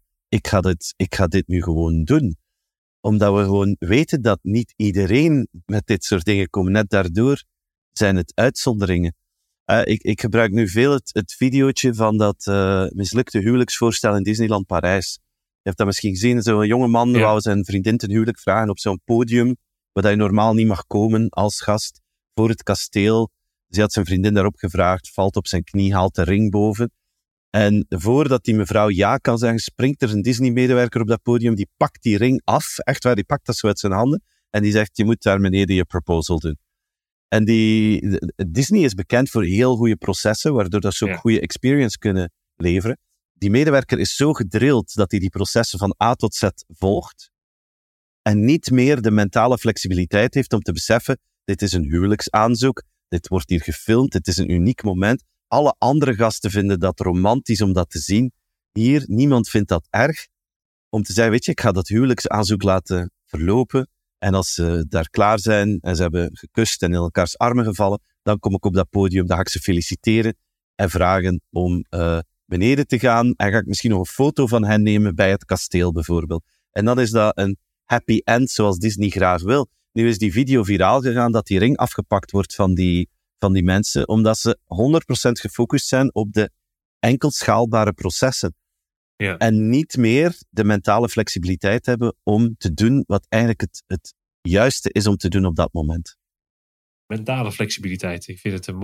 ik ga dit nu gewoon doen. Omdat we gewoon weten dat niet iedereen met dit soort dingen komt. Net daardoor zijn het uitzonderingen. Ik gebruik nu veel het videootje van dat mislukte huwelijksvoorstel in Disneyland Parijs. Je hebt dat misschien gezien, zo'n jonge man wou zijn vriendin ten huwelijk vragen op zo'n podium, waar je normaal niet mag komen als gast, voor het kasteel. Ze had zijn vriendin daarop gevraagd, valt op zijn knie, haalt de ring boven. En voordat die mevrouw ja kan zeggen, springt er een Disney-medewerker op dat podium, die pakt die ring af, echt waar, die pakt dat zo uit zijn handen, en die zegt, je moet daar beneden je proposal doen. En Disney is bekend voor heel goede processen, waardoor dat ze ook goede experience kunnen leveren. Die medewerker is zo gedrild dat hij die processen van A tot Z volgt en niet meer de mentale flexibiliteit heeft om te beseffen, dit is een huwelijksaanzoek, dit wordt hier gefilmd, dit is een uniek moment. Alle andere gasten vinden dat romantisch om dat te zien. Hier, niemand vindt dat erg. Om te zeggen, weet je, ik ga dat huwelijksaanzoek laten verlopen. En als ze daar klaar zijn en ze hebben gekust en in elkaars armen gevallen, dan kom ik op dat podium, dan ga ik ze feliciteren en vragen om beneden te gaan. En ga ik misschien nog een foto van hen nemen bij het kasteel bijvoorbeeld. En dan is dat een happy end zoals Disney graag wil. Nu is die video viraal gegaan dat die ring afgepakt wordt van die mensen, omdat ze 100% gefocust zijn op de enkel schaalbare processen. Ja. En niet meer de mentale flexibiliteit hebben om te doen wat eigenlijk het juiste is om te doen op dat moment. Mentale flexibiliteit. Ik vind het een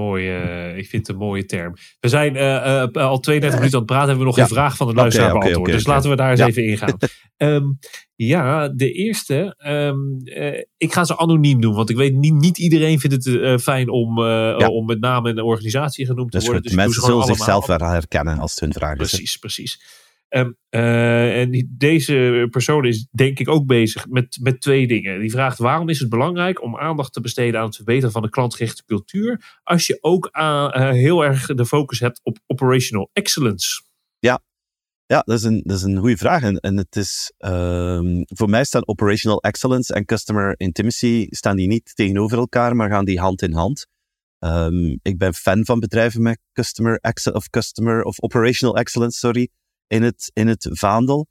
mooie term. We zijn al 32 minuten aan het praten. Hebben we nog een vraag van de luisteraar beantwoord. Dus laten we daar eens even ingaan. De eerste. Ik ga ze anoniem doen. Want ik weet niet iedereen vindt het fijn om met naam en organisatie genoemd te worden. Dus mensen zullen zichzelf wel herkennen als het hun vraag is. Precies. En deze persoon is denk ik ook bezig met twee dingen. Die vraagt, waarom is het belangrijk om aandacht te besteden aan het verbeteren van de klantgerichte cultuur, als je ook heel erg de focus hebt op operational excellence? Ja, dat is een goede vraag. En het is, voor mij staan operational excellence en customer intimacy staan die niet tegenover elkaar, maar gaan die hand in hand. Ik ben fan van bedrijven met customer of operational excellence, in het vaandel.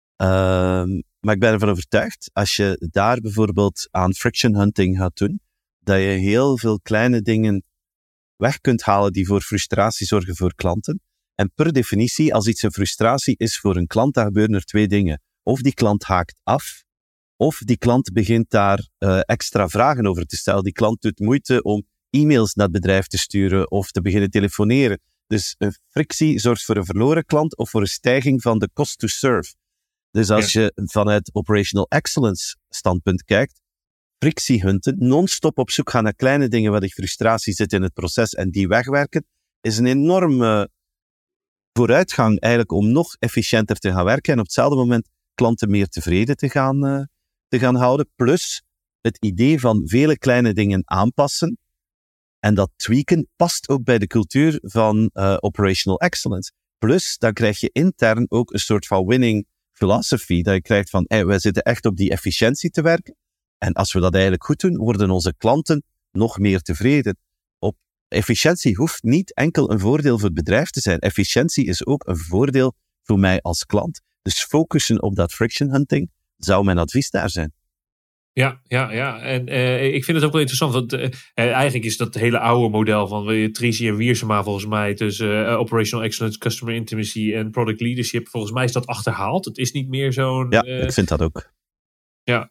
Maar ik ben ervan overtuigd, als je daar bijvoorbeeld aan friction hunting gaat doen, dat je heel veel kleine dingen weg kunt halen die voor frustratie zorgen voor klanten. En per definitie, als iets een frustratie is voor een klant, dan gebeuren er twee dingen. Of die klant haakt af, of die klant begint daar extra vragen over te stellen. Die klant doet moeite om e-mails naar het bedrijf te sturen of te beginnen telefoneren. Dus een frictie zorgt voor een verloren klant of voor een stijging van de cost to serve. Dus als je vanuit operational excellence standpunt kijkt, frictie hunten, non-stop op zoek gaan naar kleine dingen waar de frustratie zit in het proces en die wegwerken, is een enorme vooruitgang eigenlijk om nog efficiënter te gaan werken en op hetzelfde moment klanten meer tevreden te gaan houden. Plus het idee van vele kleine dingen aanpassen. En dat tweaken past ook bij de cultuur van operational excellence. Plus, dan krijg je intern ook een soort van winning philosophy. Dat je krijgt van, wij zitten echt op die efficiëntie te werken. En als we dat eigenlijk goed doen, worden onze klanten nog meer tevreden. Efficiëntie hoeft niet enkel een voordeel voor het bedrijf te zijn. Efficiëntie is ook een voordeel voor mij als klant. Dus focussen op dat friction hunting zou mijn advies daar zijn. Ja. En ik vind het ook wel interessant. Want eigenlijk is dat hele oude model van Trisi en Wiersema volgens mij. Tussen operational excellence, customer intimacy en product leadership. Volgens mij is dat achterhaald. Het is niet meer zo'n... Ja, ik vind dat ook. Ja.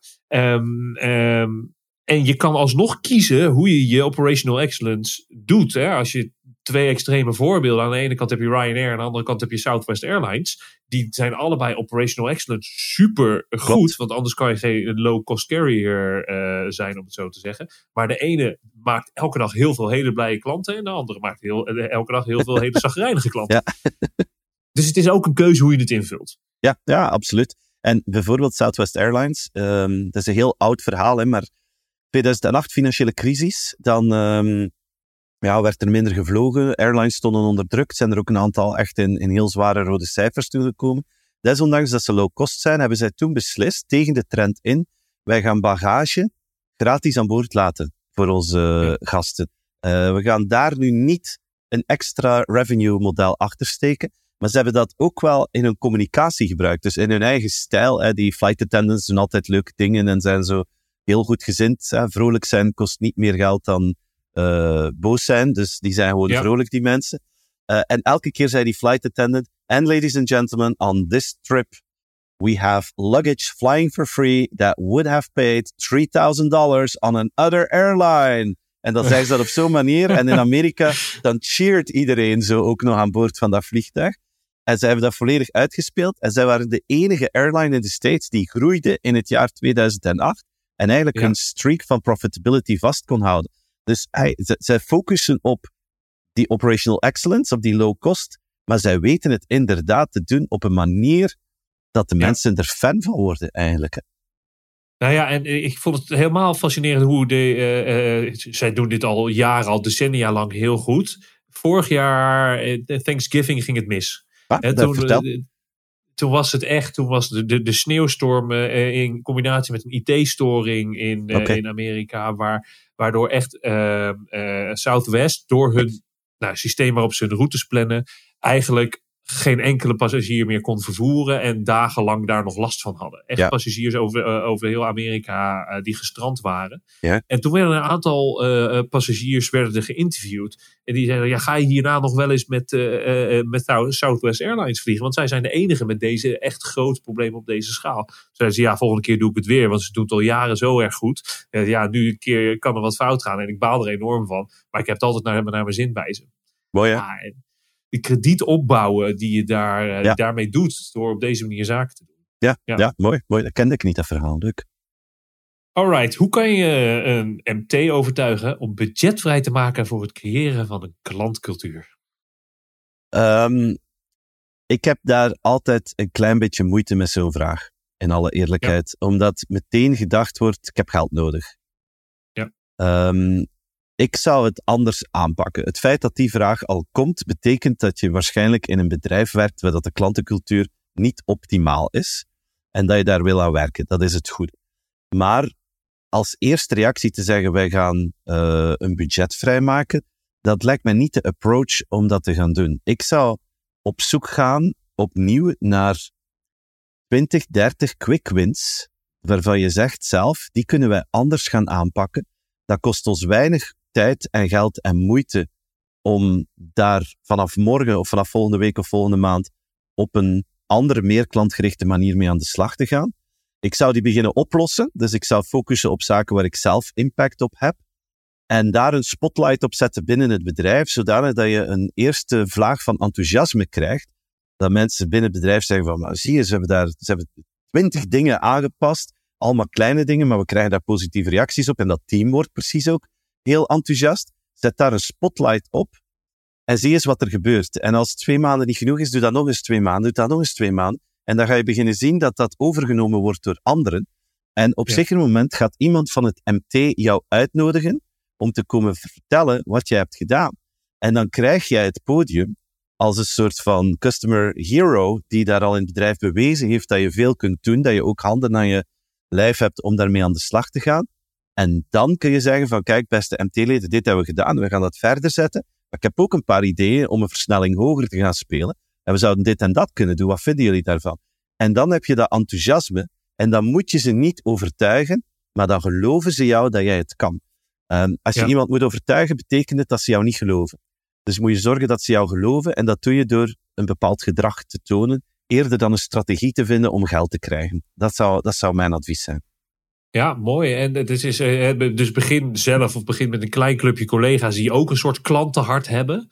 En je kan alsnog kiezen hoe je operational excellence doet. Hè? Als je twee extreme voorbeelden. Aan de ene kant heb je Ryanair, aan de andere kant heb je Southwest Airlines. Die zijn allebei operational excellence super goed. Want anders kan je geen low-cost carrier zijn, om het zo te zeggen. Maar de ene maakt elke dag heel veel hele blije klanten. En de andere maakt elke dag heel veel hele chagrijnige klanten. Ja. Dus het is ook een keuze hoe je het invult. Ja, absoluut. En bijvoorbeeld Southwest Airlines. Dat is een heel oud verhaal, hè, maar 2008 financiële crisis. Dan werd er minder gevlogen. Airlines stonden onder druk. Zijn er ook een aantal echt in heel zware rode cijfers toegekomen. Desondanks dat ze low cost zijn, hebben zij toen beslist, tegen de trend in, wij gaan bagage gratis aan boord laten voor onze gasten. We gaan daar nu niet een extra revenue model achter steken. Maar ze hebben dat ook wel in hun communicatie gebruikt. Dus in hun eigen stijl. Die flight attendants doen altijd leuke dingen en zijn zo heel goed gezind. Vrolijk zijn kost niet meer geld dan boos zijn. Dus die zijn gewoon vrolijk, die mensen. En elke keer zei die flight attendant, and ladies and gentlemen, on this trip we have luggage flying for free that would have paid $3,000 on another airline. En dan zeggen ze dat op zo'n manier. En in Amerika, dan cheert iedereen zo ook nog aan boord van dat vliegtuig. En zij hebben dat volledig uitgespeeld. En zij waren de enige airline in de States die groeide in het jaar 2008. En eigenlijk hun streak van profitability vast kon houden. Dus zij focussen op die operational excellence, op die low cost. Maar zij weten het inderdaad te doen op een manier dat de mensen er fan van worden eigenlijk. Nou ja, en ik vond het helemaal fascinerend hoe zij doen dit al jaren, al decennia lang heel goed. Vorig jaar, Thanksgiving, ging het mis. Toen was het echt, toen was de sneeuwstorm in combinatie met een IT-storing in Amerika, waardoor echt Southwest door hun systeem waarop ze hun routes plannen, eigenlijk geen enkele passagier meer kon vervoeren en dagenlang daar nog last van hadden. Echt passagiers over heel Amerika die gestrand waren. Ja. En toen werden een aantal passagiers er geïnterviewd. En die zeiden, ga je hierna nog wel eens met Southwest Airlines vliegen? Want zij zijn de enige met deze echt groot probleem op deze schaal. Zeiden ze, volgende keer doe ik het weer, want ze doen het al jaren zo erg goed. Nu een keer kan er wat fout gaan en ik baal er enorm van. Maar ik heb het altijd naar mijn zin bij ze. Mooi, hè? De krediet opbouwen die je daarmee doet, door op deze manier zaken te doen. Ja, mooi. Dat kende ik niet, dat verhaal. Leuk. Alright, hoe kan je een MT overtuigen om budgetvrij te maken voor het creëren van een klantcultuur? Ik heb daar altijd een klein beetje moeite met zo'n vraag, in alle eerlijkheid. Omdat meteen gedacht wordt, ik heb geld nodig. Ja. Ik zou het anders aanpakken. Het feit dat die vraag al komt, betekent dat je waarschijnlijk in een bedrijf werkt waar dat de klantencultuur niet optimaal is en dat je daar wil aan werken. Dat is het goede. Maar als eerste reactie te zeggen, wij gaan een budget vrijmaken, dat lijkt mij niet de approach om dat te gaan doen. Ik zou op zoek gaan opnieuw naar 20, 30 quick wins, waarvan je zegt zelf, die kunnen wij anders gaan aanpakken. Dat kost ons weinig tijd en geld en moeite om daar vanaf morgen of vanaf volgende week of volgende maand op een andere, meer klantgerichte manier mee aan de slag te gaan. Ik zou die beginnen oplossen, dus ik zou focussen op zaken waar ik zelf impact op heb en daar een spotlight op zetten binnen het bedrijf, zodanig dat je een eerste vlaag van enthousiasme krijgt, dat mensen binnen het bedrijf zeggen van, maar zie je, ze hebben 20 dingen aangepast, allemaal kleine dingen, maar we krijgen daar positieve reacties op en dat team wordt precies ook heel enthousiast. Zet daar een spotlight op en zie eens wat er gebeurt. En als 2 maanden niet genoeg is, doe dat nog eens 2 maanden, doe dat nog eens 2 maanden. En dan ga je beginnen zien dat dat overgenomen wordt door anderen. En op zeker moment gaat iemand van het MT jou uitnodigen om te komen vertellen wat jij hebt gedaan. En dan krijg jij het podium als een soort van customer hero die daar al in het bedrijf bewezen heeft dat je veel kunt doen, dat je ook handen aan je lijf hebt om daarmee aan de slag te gaan. En dan kun je zeggen van, kijk, beste MT-leden, dit hebben we gedaan, we gaan dat verder zetten. Maar ik heb ook een paar ideeën om een versnelling hoger te gaan spelen. En we zouden dit en dat kunnen doen, wat vinden jullie daarvan? En dan heb je dat enthousiasme, en dan moet je ze niet overtuigen, maar dan geloven ze jou dat jij het kan. Als je iemand moet overtuigen, betekent het dat ze jou niet geloven. Dus moet je zorgen dat ze jou geloven, en dat doe je door een bepaald gedrag te tonen, eerder dan een strategie te vinden om geld te krijgen. Dat zou mijn advies zijn. Ja, mooi. En het is, dus begin zelf of begin met een klein clubje collega's die ook een soort klantenhart hebben.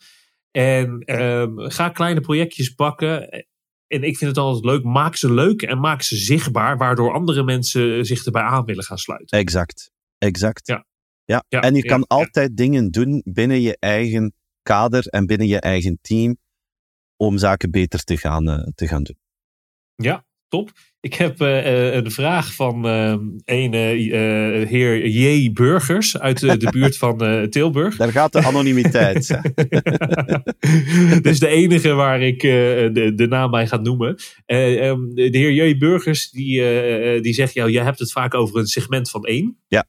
En ga kleine projectjes bakken. En ik vind het altijd leuk. Maak ze leuk en maak ze zichtbaar. Waardoor andere mensen zich erbij aan willen gaan sluiten. Exact. Ja. En je kan altijd dingen doen binnen je eigen kader en binnen je eigen team. Om zaken beter te gaan doen. Ja, top. Ik heb een vraag van een heer J. Burgers uit de buurt van Tilburg. Daar gaat de anonimiteit. Dit is de enige waar ik de naam bij ga noemen. De heer J. Burgers die zegt, jij hebt het vaak over een segment van 1. Ja.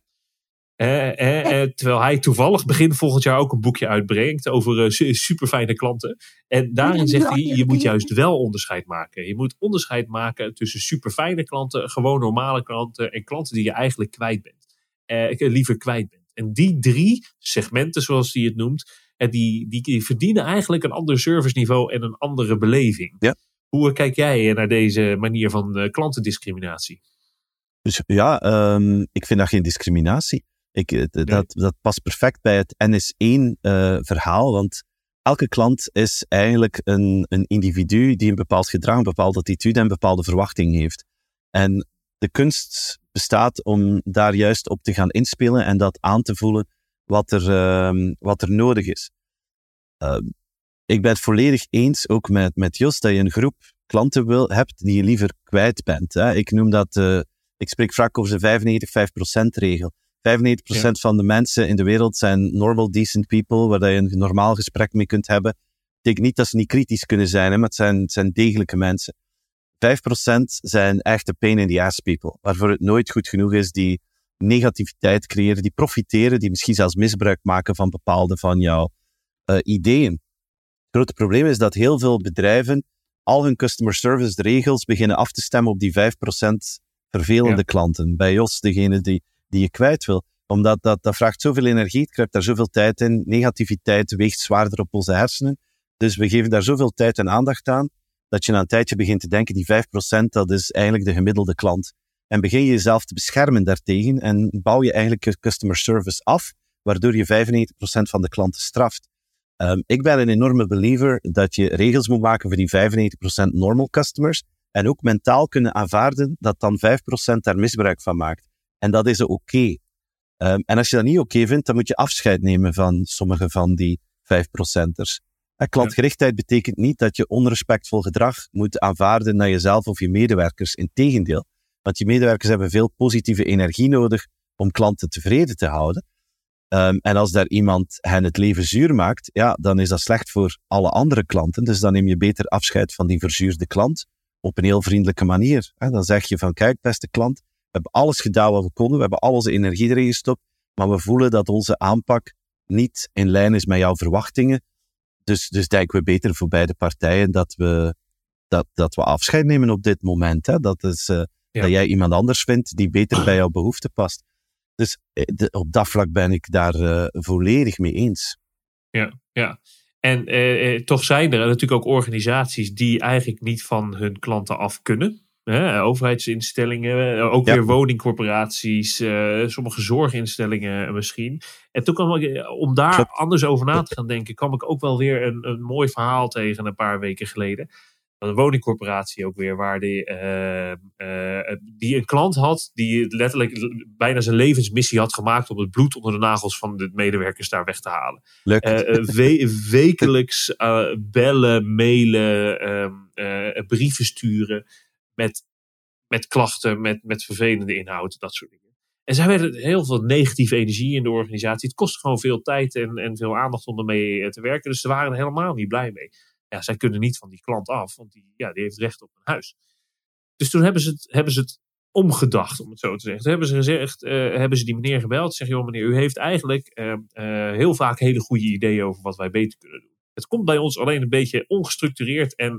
Terwijl hij toevallig begin volgend jaar ook een boekje uitbrengt over super fijne klanten. En daarin zegt hij, je moet juist wel onderscheid maken. Je moet onderscheid maken tussen super fijne klanten, gewoon normale klanten en klanten die je eigenlijk kwijt bent. Liever kwijt bent. En die 3 segmenten, zoals hij het noemt, die verdienen eigenlijk een ander serviceniveau en een andere beleving. Ja. Hoe kijk jij naar deze manier van klantendiscriminatie? Dus ik vind dat geen discriminatie. Dat past perfect bij het NS1-verhaal, want elke klant is eigenlijk een individu die een bepaald gedrag, een bepaalde attitude en een bepaalde verwachting heeft. En de kunst bestaat om daar juist op te gaan inspelen en dat aan te voelen wat er nodig is. Ik ben het volledig eens ook met Jos dat je een groep klanten hebt die je liever kwijt bent. Hè. Ik noem dat, ik spreek vaak over de 95-5% regel. 95% van de mensen in de wereld zijn normal, decent people, waar je een normaal gesprek mee kunt hebben. Ik denk niet dat ze niet kritisch kunnen zijn, hè, maar het zijn degelijke mensen. 5% zijn echte pain in the ass people, waarvoor het nooit goed genoeg is, die negativiteit creëren, die profiteren, die misschien zelfs misbruik maken van bepaalde van jouw ideeën. Het grote probleem is dat heel veel bedrijven al hun customer service regels beginnen af te stemmen op die 5% vervelende klanten. Bij Jos, degene die je kwijt wil. Omdat dat vraagt zoveel energie, het kruipt daar zoveel tijd in. Negativiteit weegt zwaarder op onze hersenen. Dus we geven daar zoveel tijd en aandacht aan, dat je na een tijdje begint te denken, die 5% dat is eigenlijk de gemiddelde klant. En begin je jezelf te beschermen daartegen en bouw je eigenlijk je customer service af, waardoor je 95% van de klanten straft. Ik ben een enorme believer dat je regels moet maken voor die 95% normal customers en ook mentaal kunnen aanvaarden dat dan 5% daar misbruik van maakt. En dat is oké. En als je dat niet oké vindt, dan moet je afscheid nemen van sommige van die 5%ers. Klantgerichtheid betekent niet dat je onrespectvol gedrag moet aanvaarden naar jezelf of je medewerkers. Integendeel. Want je medewerkers hebben veel positieve energie nodig om klanten tevreden te houden. En als daar iemand hen het leven zuur maakt, dan is dat slecht voor alle andere klanten. Dus dan neem je beter afscheid van die verzuurde klant op een heel vriendelijke manier. Dan zeg je van, kijk, beste klant, we hebben alles gedaan wat we konden, we hebben al onze energie erin gestopt, maar we voelen dat onze aanpak niet in lijn is met jouw verwachtingen. Dus denken we beter voor beide partijen dat we afscheid nemen op dit moment. Hè? Dat jij iemand anders vindt die beter bij jouw behoefte past. Dus op dat vlak ben ik daar volledig mee eens. Ja. En toch zijn er natuurlijk ook organisaties die eigenlijk niet van hun klanten af kunnen. Overheidsinstellingen, ook weer woningcorporaties, sommige zorginstellingen misschien. En toen kwam ik, om daar anders over na te gaan denken, kwam ik ook wel weer een mooi verhaal tegen een paar weken geleden. Een woningcorporatie ook weer, waar die een klant had die letterlijk bijna zijn levensmissie had gemaakt om het bloed onder de nagels van de medewerkers daar weg te halen. Wekelijks bellen, mailen, brieven sturen met klachten, met vervelende inhoud, dat soort dingen. En zij werden heel veel negatieve energie in de organisatie. Het kost gewoon veel tijd en veel aandacht om ermee te werken. Dus ze waren er helemaal niet blij mee. Ja, zij kunnen niet van die klant af, want die heeft recht op een huis. Dus toen hebben ze het omgedacht, om het zo te zeggen. Toen hebben ze gezegd, hebben ze die meneer gebeld. Zeg, joh meneer, u heeft eigenlijk heel vaak hele goede ideeën over wat wij beter kunnen doen. Het komt bij ons alleen een beetje ongestructureerd en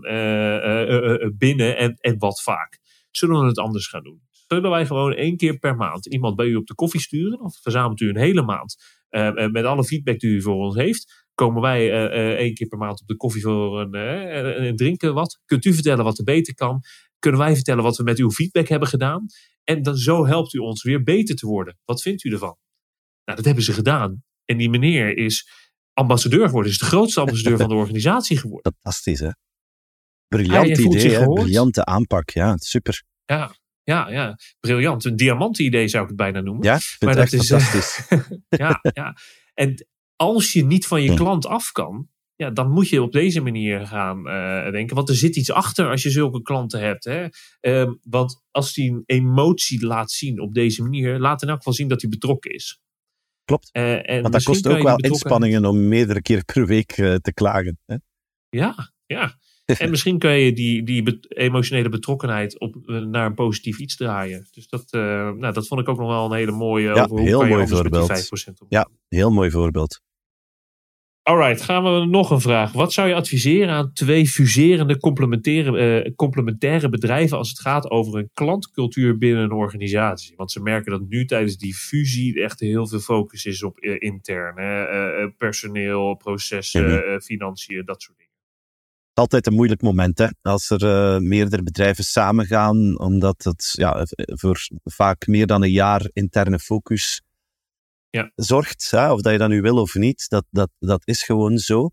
binnen en wat vaak. Zullen we het anders gaan doen? Zullen wij gewoon 1 keer per maand iemand bij u op de koffie sturen? Of verzamelt u een hele maand met alle feedback die u voor ons heeft? Komen wij 1 keer per maand op de koffie voor en drinken wat? Kunt u vertellen wat er beter kan? Kunnen wij vertellen wat we met uw feedback hebben gedaan? En dan zo helpt u ons weer beter te worden. Wat vindt u ervan? Nou, dat hebben ze gedaan. En die meneer is ambassadeur geworden. Is de grootste ambassadeur van de organisatie geworden. Fantastisch, hè? Briljant idee, hè? Briljante aanpak. Ja, super. Ja. Briljant. Een diamanten-idee zou ik het bijna noemen. Ja, vind het echt fantastisch. Ja. En als je niet van je klant af kan, ja, dan moet je op deze manier gaan denken. Want er zit iets achter als je zulke klanten hebt. Hè? Want als hij een emotie laat zien op deze manier, laat in elk geval zien dat hij betrokken is. Klopt. Want dat kost ook wel inspanningen om meerdere keer per week te klagen. Hè? Ja. En misschien kun je die emotionele betrokkenheid naar een positief iets draaien. Dus dat vond ik ook nog wel een hele mooie. Ja, over heel hoe mooi voorbeeld. Met die 5% ja, heel mooi voorbeeld. Alright, gaan we nog een vraag. Wat zou je adviseren aan 2 fuserende complementaire bedrijven als het gaat over een klantcultuur binnen een organisatie? Want ze merken dat nu tijdens die fusie echt heel veel focus is op intern. Personeel, processen, financiën, dat soort dingen. Altijd een moeilijk moment, hè? Als er meerdere bedrijven samengaan, omdat het voor vaak meer dan een jaar interne focus zorgt, hè? Of dat je dat nu wil of niet, dat is gewoon zo.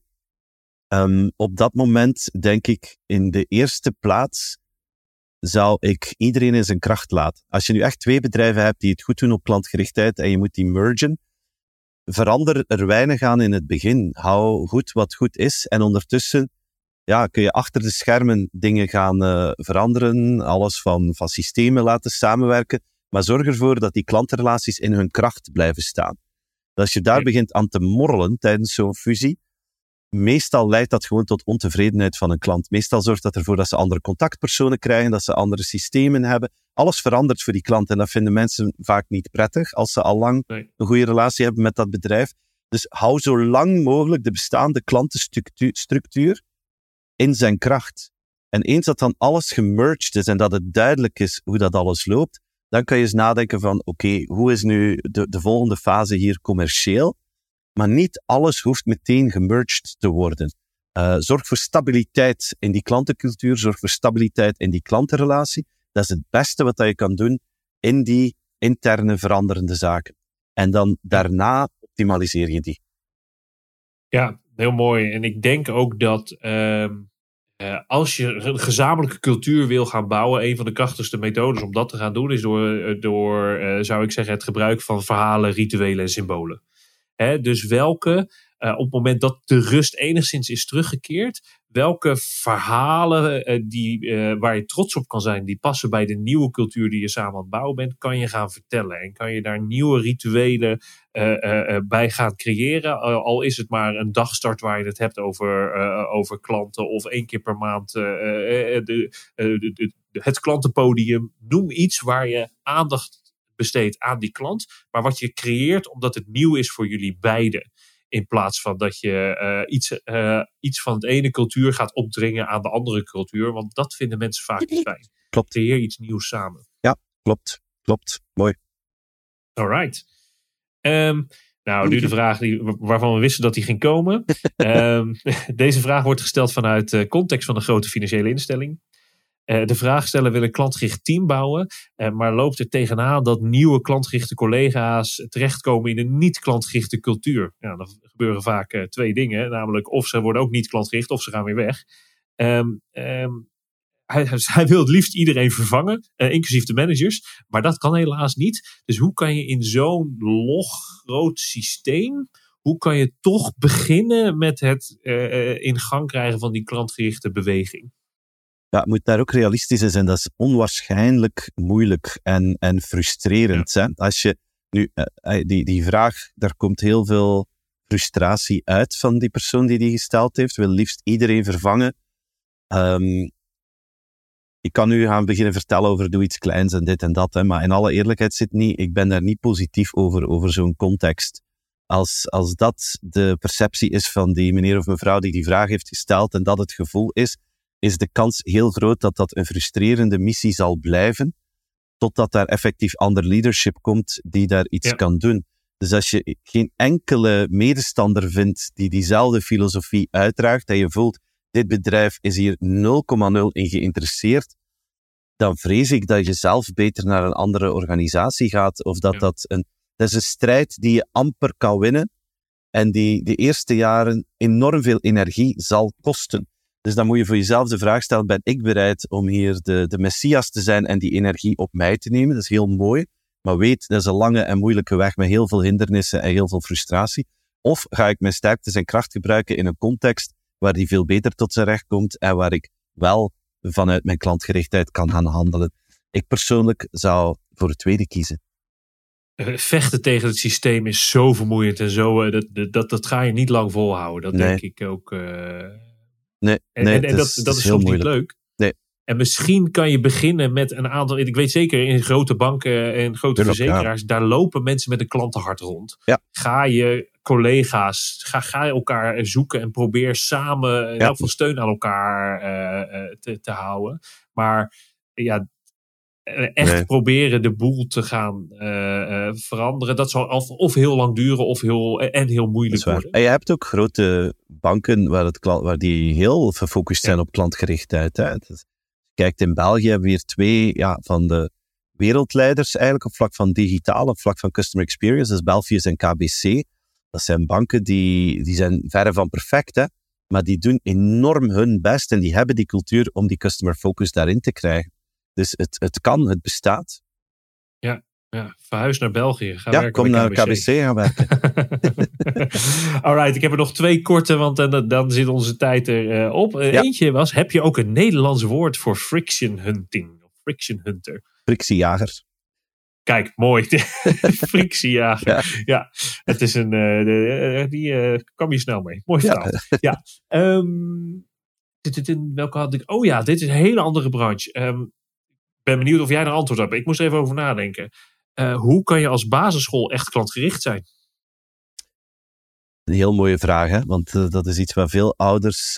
Op dat moment denk ik in de eerste plaats zou ik iedereen in zijn kracht laten. Als je nu echt 2 bedrijven hebt die het goed doen op klantgerichtheid en je moet die mergen, verander er weinig aan in het begin. Hou goed wat goed is en ondertussen kun je achter de schermen dingen gaan veranderen, alles van systemen laten samenwerken, maar zorg ervoor dat die klantenrelaties in hun kracht blijven staan. Als je daar begint aan te morrelen tijdens zo'n fusie, meestal leidt dat gewoon tot ontevredenheid van een klant. Meestal zorgt dat ervoor dat ze andere contactpersonen krijgen, dat ze andere systemen hebben. Alles verandert voor die klant en dat vinden mensen vaak niet prettig als ze al lang een goede relatie hebben met dat bedrijf. Dus hou zo lang mogelijk de bestaande klantenstructuur in zijn kracht. En eens dat dan alles gemerged is en dat het duidelijk is hoe dat alles loopt, dan kan je eens nadenken van oké, hoe is nu de volgende fase hier commercieel? Maar niet alles hoeft meteen gemerged te worden. Zorg voor stabiliteit in die klantencultuur, zorg voor stabiliteit in die klantenrelatie. Dat is het beste wat je kan doen in die interne veranderende zaken. En dan daarna optimaliseer je die. Ja, heel mooi. En ik denk ook dat als je een gezamenlijke cultuur wil gaan bouwen, een van de krachtigste methodes om dat te gaan doen is door zou ik zeggen, het gebruik van verhalen, rituelen en symbolen. Dus welke, op het moment dat de rust enigszins is teruggekeerd, welke verhalen waar je trots op kan zijn, die passen bij de nieuwe cultuur die je samen aan het bouwen bent, kan je gaan vertellen. En kan je daar nieuwe rituelen bij gaan creëren. Al is het maar een dagstart waar je het hebt over klanten, of 1 keer per maand het klantenpodium. Noem iets waar je aandacht besteedt aan die klant, maar wat je creëert omdat het nieuw is voor jullie beiden. In plaats van dat je iets van de ene cultuur gaat opdringen aan de andere cultuur. Want dat vinden mensen vaak niet fijn. Klopt. Creëer iets nieuws samen. Ja, klopt. Mooi. Alright. Nu de vraag waarvan we wisten dat die ging komen. Deze vraag wordt gesteld vanuit de context van een grote financiële instelling. De vraagsteller wil een klantgericht team bouwen, maar loopt er tegenaan dat nieuwe klantgerichte collega's terechtkomen in een niet-klantgerichte cultuur. Ja, dan gebeuren vaak 2 dingen, namelijk of ze worden ook niet klantgericht of ze gaan weer weg. Hij wil het liefst iedereen vervangen, inclusief de managers, maar dat kan helaas niet. Dus hoe kan je in zo'n groot systeem, hoe kan je toch beginnen met het in gang krijgen van die klantgerichte beweging? Ja, het moet daar ook realistisch in zijn. Dat is onwaarschijnlijk moeilijk en frustrerend. Ja. Hè? Als je nu, die vraag, daar komt heel veel frustratie uit van die persoon die gesteld heeft. Wil liefst iedereen vervangen. Ik kan nu gaan beginnen vertellen over doe iets kleins en dit en dat. Hè, maar in alle eerlijkheid ik ben daar niet positief over zo'n context. Als dat de perceptie is van die meneer of mevrouw die vraag heeft gesteld en dat het gevoel is de kans heel groot dat dat een frustrerende missie zal blijven, totdat daar effectief ander leadership komt die daar iets kan doen. Dus als je geen enkele medestander vindt die diezelfde filosofie uitdraagt, en je voelt, dit bedrijf is hier 0,0 in geïnteresseerd, dan vrees ik dat je zelf beter naar een andere organisatie gaat, of dat is een strijd die je amper kan winnen, En die eerste jaren enorm veel energie zal kosten. Dus dan moet je voor jezelf de vraag stellen, ben ik bereid om hier de messias te zijn en die energie op mij te nemen? Dat is heel mooi. Maar weet, dat is een lange en moeilijke weg met heel veel hindernissen en heel veel frustratie. Of ga ik mijn sterktes en kracht gebruiken in een context waar die veel beter tot zijn recht komt en waar ik wel vanuit mijn klantgerichtheid kan gaan handelen. Ik persoonlijk zou voor het tweede kiezen. Vechten tegen het systeem is zo vermoeiend en zo, dat ga je niet lang volhouden. Dat denk ik ook. Nee, dat is soms niet leuk. Nee. En misschien kan je beginnen met een aantal. Ik weet zeker in grote banken en grote verzekeraars, daar lopen mensen met een klantenhart rond. Ja. Ga je collega's, ga je elkaar zoeken en probeer samen in elk geval steun aan elkaar te houden. Maar ja, echt proberen de boel te gaan veranderen. Dat zal of heel lang duren of heel moeilijk worden. En je hebt ook grote banken waar die heel gefocust zijn op klantgerichtheid. Hè. Dus, kijkt in België hebben we hier 2 van de wereldleiders eigenlijk op vlak van digitaal, op vlak van customer experience. Dat is Belfius en KBC. Dat zijn banken die zijn verre van perfect, hè, maar die doen enorm hun best en die hebben die cultuur om die customer focus daarin te krijgen. Dus het kan, het bestaat. Ja, verhuis naar België. Ga werken kom naar KBC gaan werken. Alright, ik heb er nog 2 korte, want dan zit onze tijd erop. Eentje was, heb je ook een Nederlands woord voor friction hunting? Of friction hunter? Frictiejager. Kijk, mooi. Frictiejager. Ja, het is die kwam je snel mee. Mooi verhaal. Ja. Welke had ik? Oh ja, dit is een hele andere branche. Ik ben benieuwd of jij er een antwoord hebt. Ik moest er even over nadenken. Hoe kan je als basisschool echt klantgericht zijn? Een heel mooie vraag, hè? Want dat is iets waar veel ouders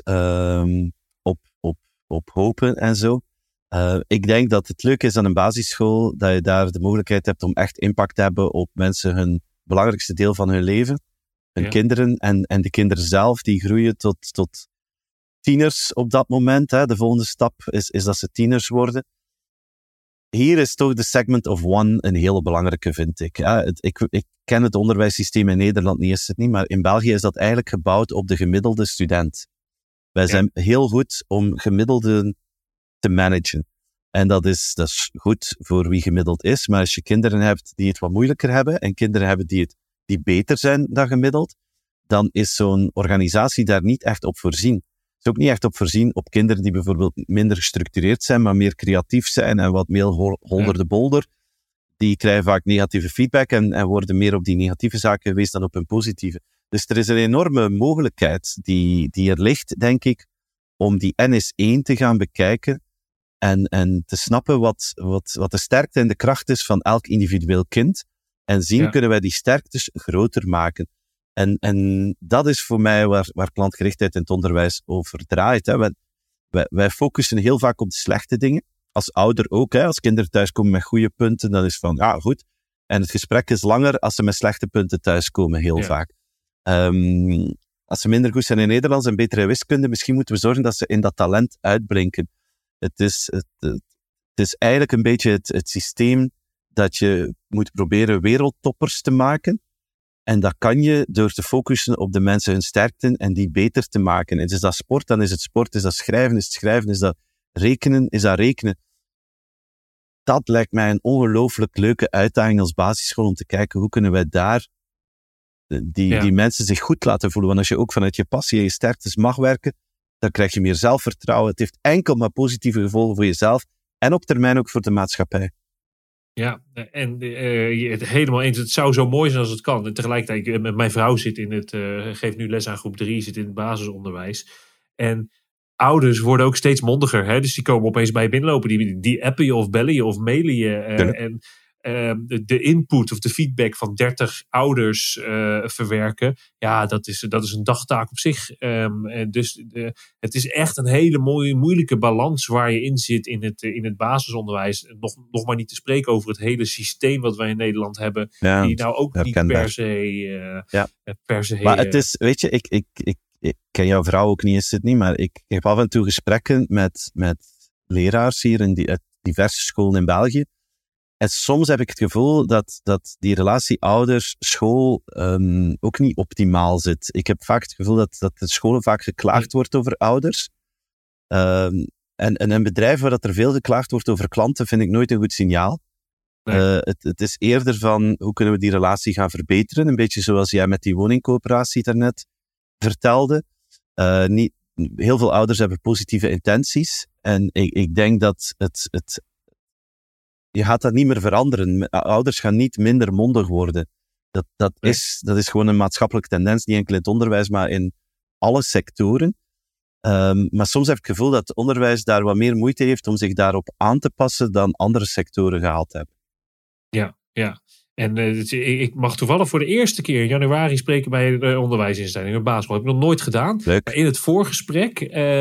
op hopen en zo. Ik denk dat het leuk is aan een basisschool dat je daar de mogelijkheid hebt om echt impact te hebben op mensen, hun belangrijkste deel van hun leven. Hun kinderen en de kinderen zelf, die groeien tot tieners op dat moment. Hè. De volgende stap is dat ze tieners worden. Hier is toch de segment of one een hele belangrijke, vind ik. Ja, ik ken het onderwijssysteem in Nederland niet, is het niet, maar in België is dat eigenlijk gebouwd op de gemiddelde student. Wij zijn heel goed om gemiddelden te managen. En dat is goed voor wie gemiddeld is, maar als je kinderen hebt die het wat moeilijker hebben en kinderen hebben die beter zijn dan gemiddeld, dan is zo'n organisatie daar niet echt op voorzien. Het is ook niet echt op voorzien op kinderen die bijvoorbeeld minder gestructureerd zijn, maar meer creatief zijn en wat meer holder de bolder. Die krijgen vaak negatieve feedback en worden meer op die negatieve zaken geweest dan op hun positieve. Dus er is een enorme mogelijkheid die er ligt, denk ik, om die NS1 te gaan bekijken en te snappen wat de sterkte en de kracht is van elk individueel kind. En zien, kunnen wij die sterktes groter maken. En dat is voor mij waar klantgerichtheid in het onderwijs over draait. Hè. Wij focussen heel vaak op de slechte dingen. Als ouder ook. Hè. Als kinderen thuiskomen met goede punten, dan is van, ja, goed. En het gesprek is langer als ze met slechte punten thuiskomen, heel vaak. Als ze minder goed zijn in Nederlands en beter in wiskunde, misschien moeten we zorgen dat ze in dat talent uitblinken. Het is eigenlijk een beetje het systeem dat je moet proberen wereldtoppers te maken. En dat kan je door te focussen op de mensen hun sterkten en die beter te maken. En is dat sport, dan is het sport. Is dat schrijven, is het schrijven. Is dat rekenen, is dat rekenen. Dat lijkt mij een ongelooflijk leuke uitdaging als basisschool om te kijken hoe kunnen wij daar die mensen zich goed laten voelen. Want als je ook vanuit je passie en je sterktes mag werken, dan krijg je meer zelfvertrouwen. Het heeft enkel maar positieve gevolgen voor jezelf en op termijn ook voor de maatschappij. Ja, en het helemaal eens. Het zou zo mooi zijn als het kan. En tegelijkertijd, met mijn vrouw geeft nu les aan groep 3, zit in het basisonderwijs. En ouders worden ook steeds mondiger. Hè? Dus die komen opeens bij je binnenlopen. Die appen je of bellen je of mailen je. En de input of de feedback van 30 ouders verwerken. Ja, dat is een dagtaak op zich. Dus het is echt een hele moeilijke balans waar je in zit in het basisonderwijs. Nog maar niet te spreken over het hele systeem wat wij in Nederland hebben. Ja, die nou ook niet per se... Maar het is, weet je, ik ken jouw vrouw ook niet, is het niet, maar ik heb af en toe gesprekken met leraars hier in diverse scholen in België. En soms heb ik het gevoel dat die relatie ouders-school ook niet optimaal zit. Ik heb vaak het gevoel dat de scholen vaak geklaagd wordt over ouders. En een bedrijf waar dat er veel geklaagd wordt over klanten vind ik nooit een goed signaal. Nee. Het is eerder van, hoe kunnen we die relatie gaan verbeteren? Een beetje zoals jij met die woningcoöperatie daarnet vertelde. Heel veel ouders hebben positieve intenties. En ik denk dat je gaat dat niet meer veranderen. Ouders gaan niet minder mondig worden. Dat is gewoon een maatschappelijke tendens, niet enkel in het onderwijs, maar in alle sectoren. Maar soms heb ik het gevoel dat het onderwijs daar wat meer moeite heeft om zich daarop aan te passen dan andere sectoren gehad hebben. Ja. En ik mag toevallig voor de eerste keer in januari spreken bij de onderwijsinstelling, een basisschool. Heb ik nog nooit gedaan. Leuk. Maar in het voorgesprek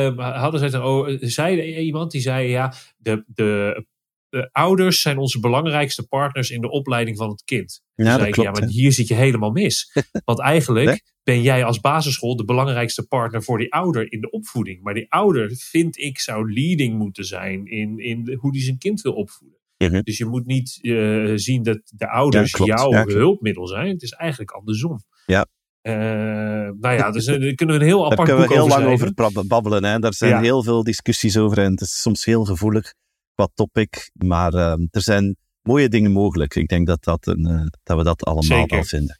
zei iemand die zei, ja, de ouders zijn onze belangrijkste partners in de opleiding van het kind. Ja, dat klopt. Maar hier zit je helemaal mis. Want eigenlijk ben jij als basisschool de belangrijkste partner voor die ouder in de opvoeding. Maar die ouder, vind ik, zou leading moeten zijn in hoe die zijn kind wil opvoeden. Mm-hmm. Dus je moet niet zien dat de ouders jouw hulpmiddel zijn. Het is eigenlijk andersom. Ja. Dus daar kunnen we een heel apart boek over schrijven. Daar kunnen we heel lang over babbelen. Hè. Daar zijn heel veel discussies over en het is soms heel gevoelig qua topic. Maar er zijn mooie dingen mogelijk. Ik denk dat we dat allemaal wel vinden.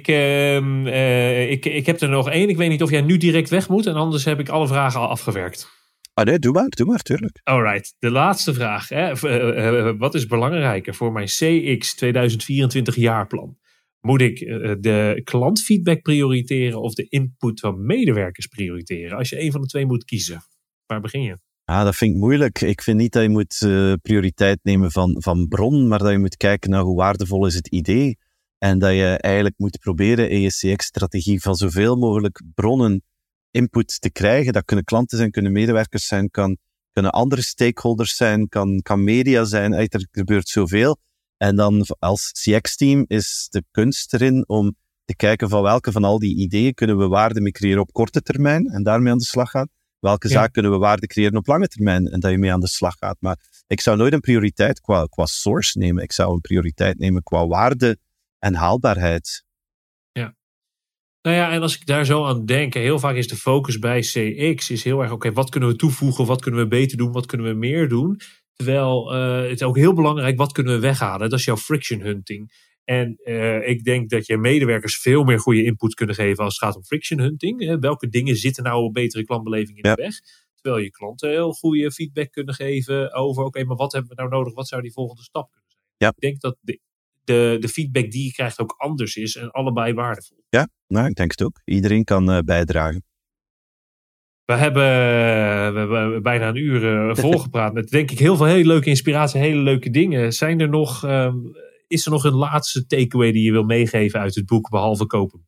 Ik heb er nog één. Ik weet niet of jij nu direct weg moet. En anders heb ik alle vragen al afgewerkt. Nee, doe maar, tuurlijk. Alright, de laatste vraag. Wat is belangrijker voor mijn CX 2024 jaarplan? Moet ik de klantfeedback prioriteren of de input van medewerkers prioriteren? Als je een van de twee moet kiezen, waar begin je? Dat vind ik moeilijk. Ik vind niet dat je moet prioriteit nemen van bron, maar dat je moet kijken naar hoe waardevol is het idee. En dat je eigenlijk moet proberen in je CX-strategie van zoveel mogelijk bronnen input te krijgen. Dat kunnen klanten zijn, kunnen medewerkers zijn, kunnen andere stakeholders zijn, kan media zijn. Er gebeurt zoveel. En dan als CX-team is de kunst erin om te kijken van welke van al die ideeën kunnen we waarde mee creëren op korte termijn en daarmee aan de slag gaan. Welke zaak kunnen we waarde creëren op lange termijn en dat je mee aan de slag gaat. Maar ik zou nooit een prioriteit qua source nemen. Ik zou een prioriteit nemen qua waarde en haalbaarheid. Ja. Nou ja, en als ik daar zo aan denk, heel vaak is de focus bij CX is heel erg, oké, wat kunnen we toevoegen, wat kunnen we beter doen, wat kunnen we meer doen? Terwijl het is ook heel belangrijk, wat kunnen we weghalen? Dat is jouw friction hunting. En ik denk dat je medewerkers veel meer goede input kunnen geven als het gaat om friction hunting. Welke dingen zitten nou een betere klantbeleving in de weg? Terwijl je klanten heel goede feedback kunnen geven over, oké, maar wat hebben we nou nodig? Wat zou die volgende stap kunnen zijn? Ja. Ik denk dat de feedback die je krijgt ook anders is en allebei waardevol. Ja, nou, ik denk het ook. Iedereen kan bijdragen. We hebben bijna een uur volgepraat met, denk ik, heel veel hele leuke inspiratie, hele leuke dingen. Is er nog een laatste takeaway die je wil meegeven uit het boek, behalve kopen?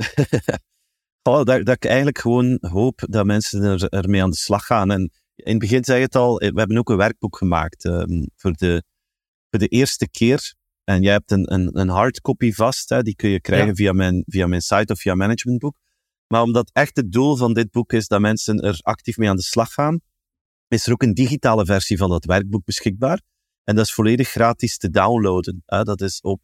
Dat ik eigenlijk gewoon hoop dat mensen ermee aan de slag gaan. En in het begin zei je het al, we hebben ook een werkboek gemaakt voor de eerste keer. En jij hebt een hardcopy vast, hè, die kun je krijgen via mijn site of via managementboek. Maar omdat echt het doel van dit boek is dat mensen er actief mee aan de slag gaan, is er ook een digitale versie van dat werkboek beschikbaar. En dat is volledig gratis te downloaden. Dat is op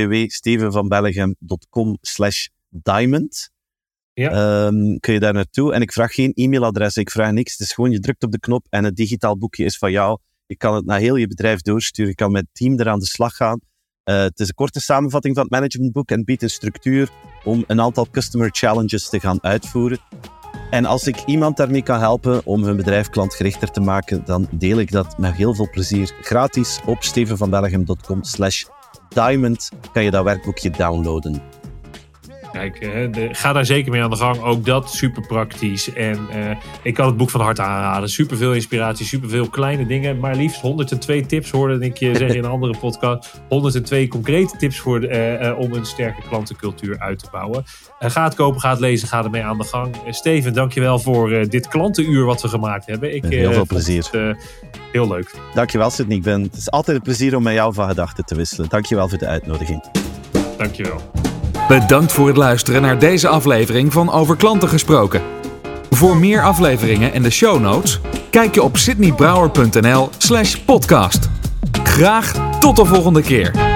www.stevenvanbellegem.com/diamond. Ja. Kun je daar naartoe. En ik vraag geen e-mailadres, ik vraag niks. Het is gewoon, je drukt op de knop en het digitaal boekje is van jou. Je kan het naar heel je bedrijf doorsturen. Je kan met het team er aan de slag gaan. Het is een korte samenvatting van het managementboek en biedt een structuur om een aantal customer challenges te gaan uitvoeren. En als ik iemand daarmee kan helpen om hun bedrijf klantgerichter te maken, dan deel ik dat met heel veel plezier. Gratis op stevenvanbellegem.com/diamond kan je dat werkboekje downloaden. Kijk, ga daar zeker mee aan de gang. Ook dat super praktisch. En ik kan het boek van harte aanraden. Super veel inspiratie, super veel kleine dingen. Maar liefst 102 tips hoorde ik je zeggen in een andere podcast. 102 concrete tips om een sterke klantencultuur uit te bouwen. Ga het kopen, ga het lezen, ga ermee aan de gang. Steven, dankjewel voor dit klantenuur wat we gemaakt hebben. Heel veel plezier. Heel leuk. Dankjewel, Sidney. Het is altijd een plezier om met jou van gedachten te wisselen. Dankjewel voor de uitnodiging. Dankjewel. Bedankt voor het luisteren naar deze aflevering van Over Klanten Gesproken. Voor meer afleveringen en de show notes, kijk je op sydneybrouwer.nl/podcast. Graag Tot de volgende keer.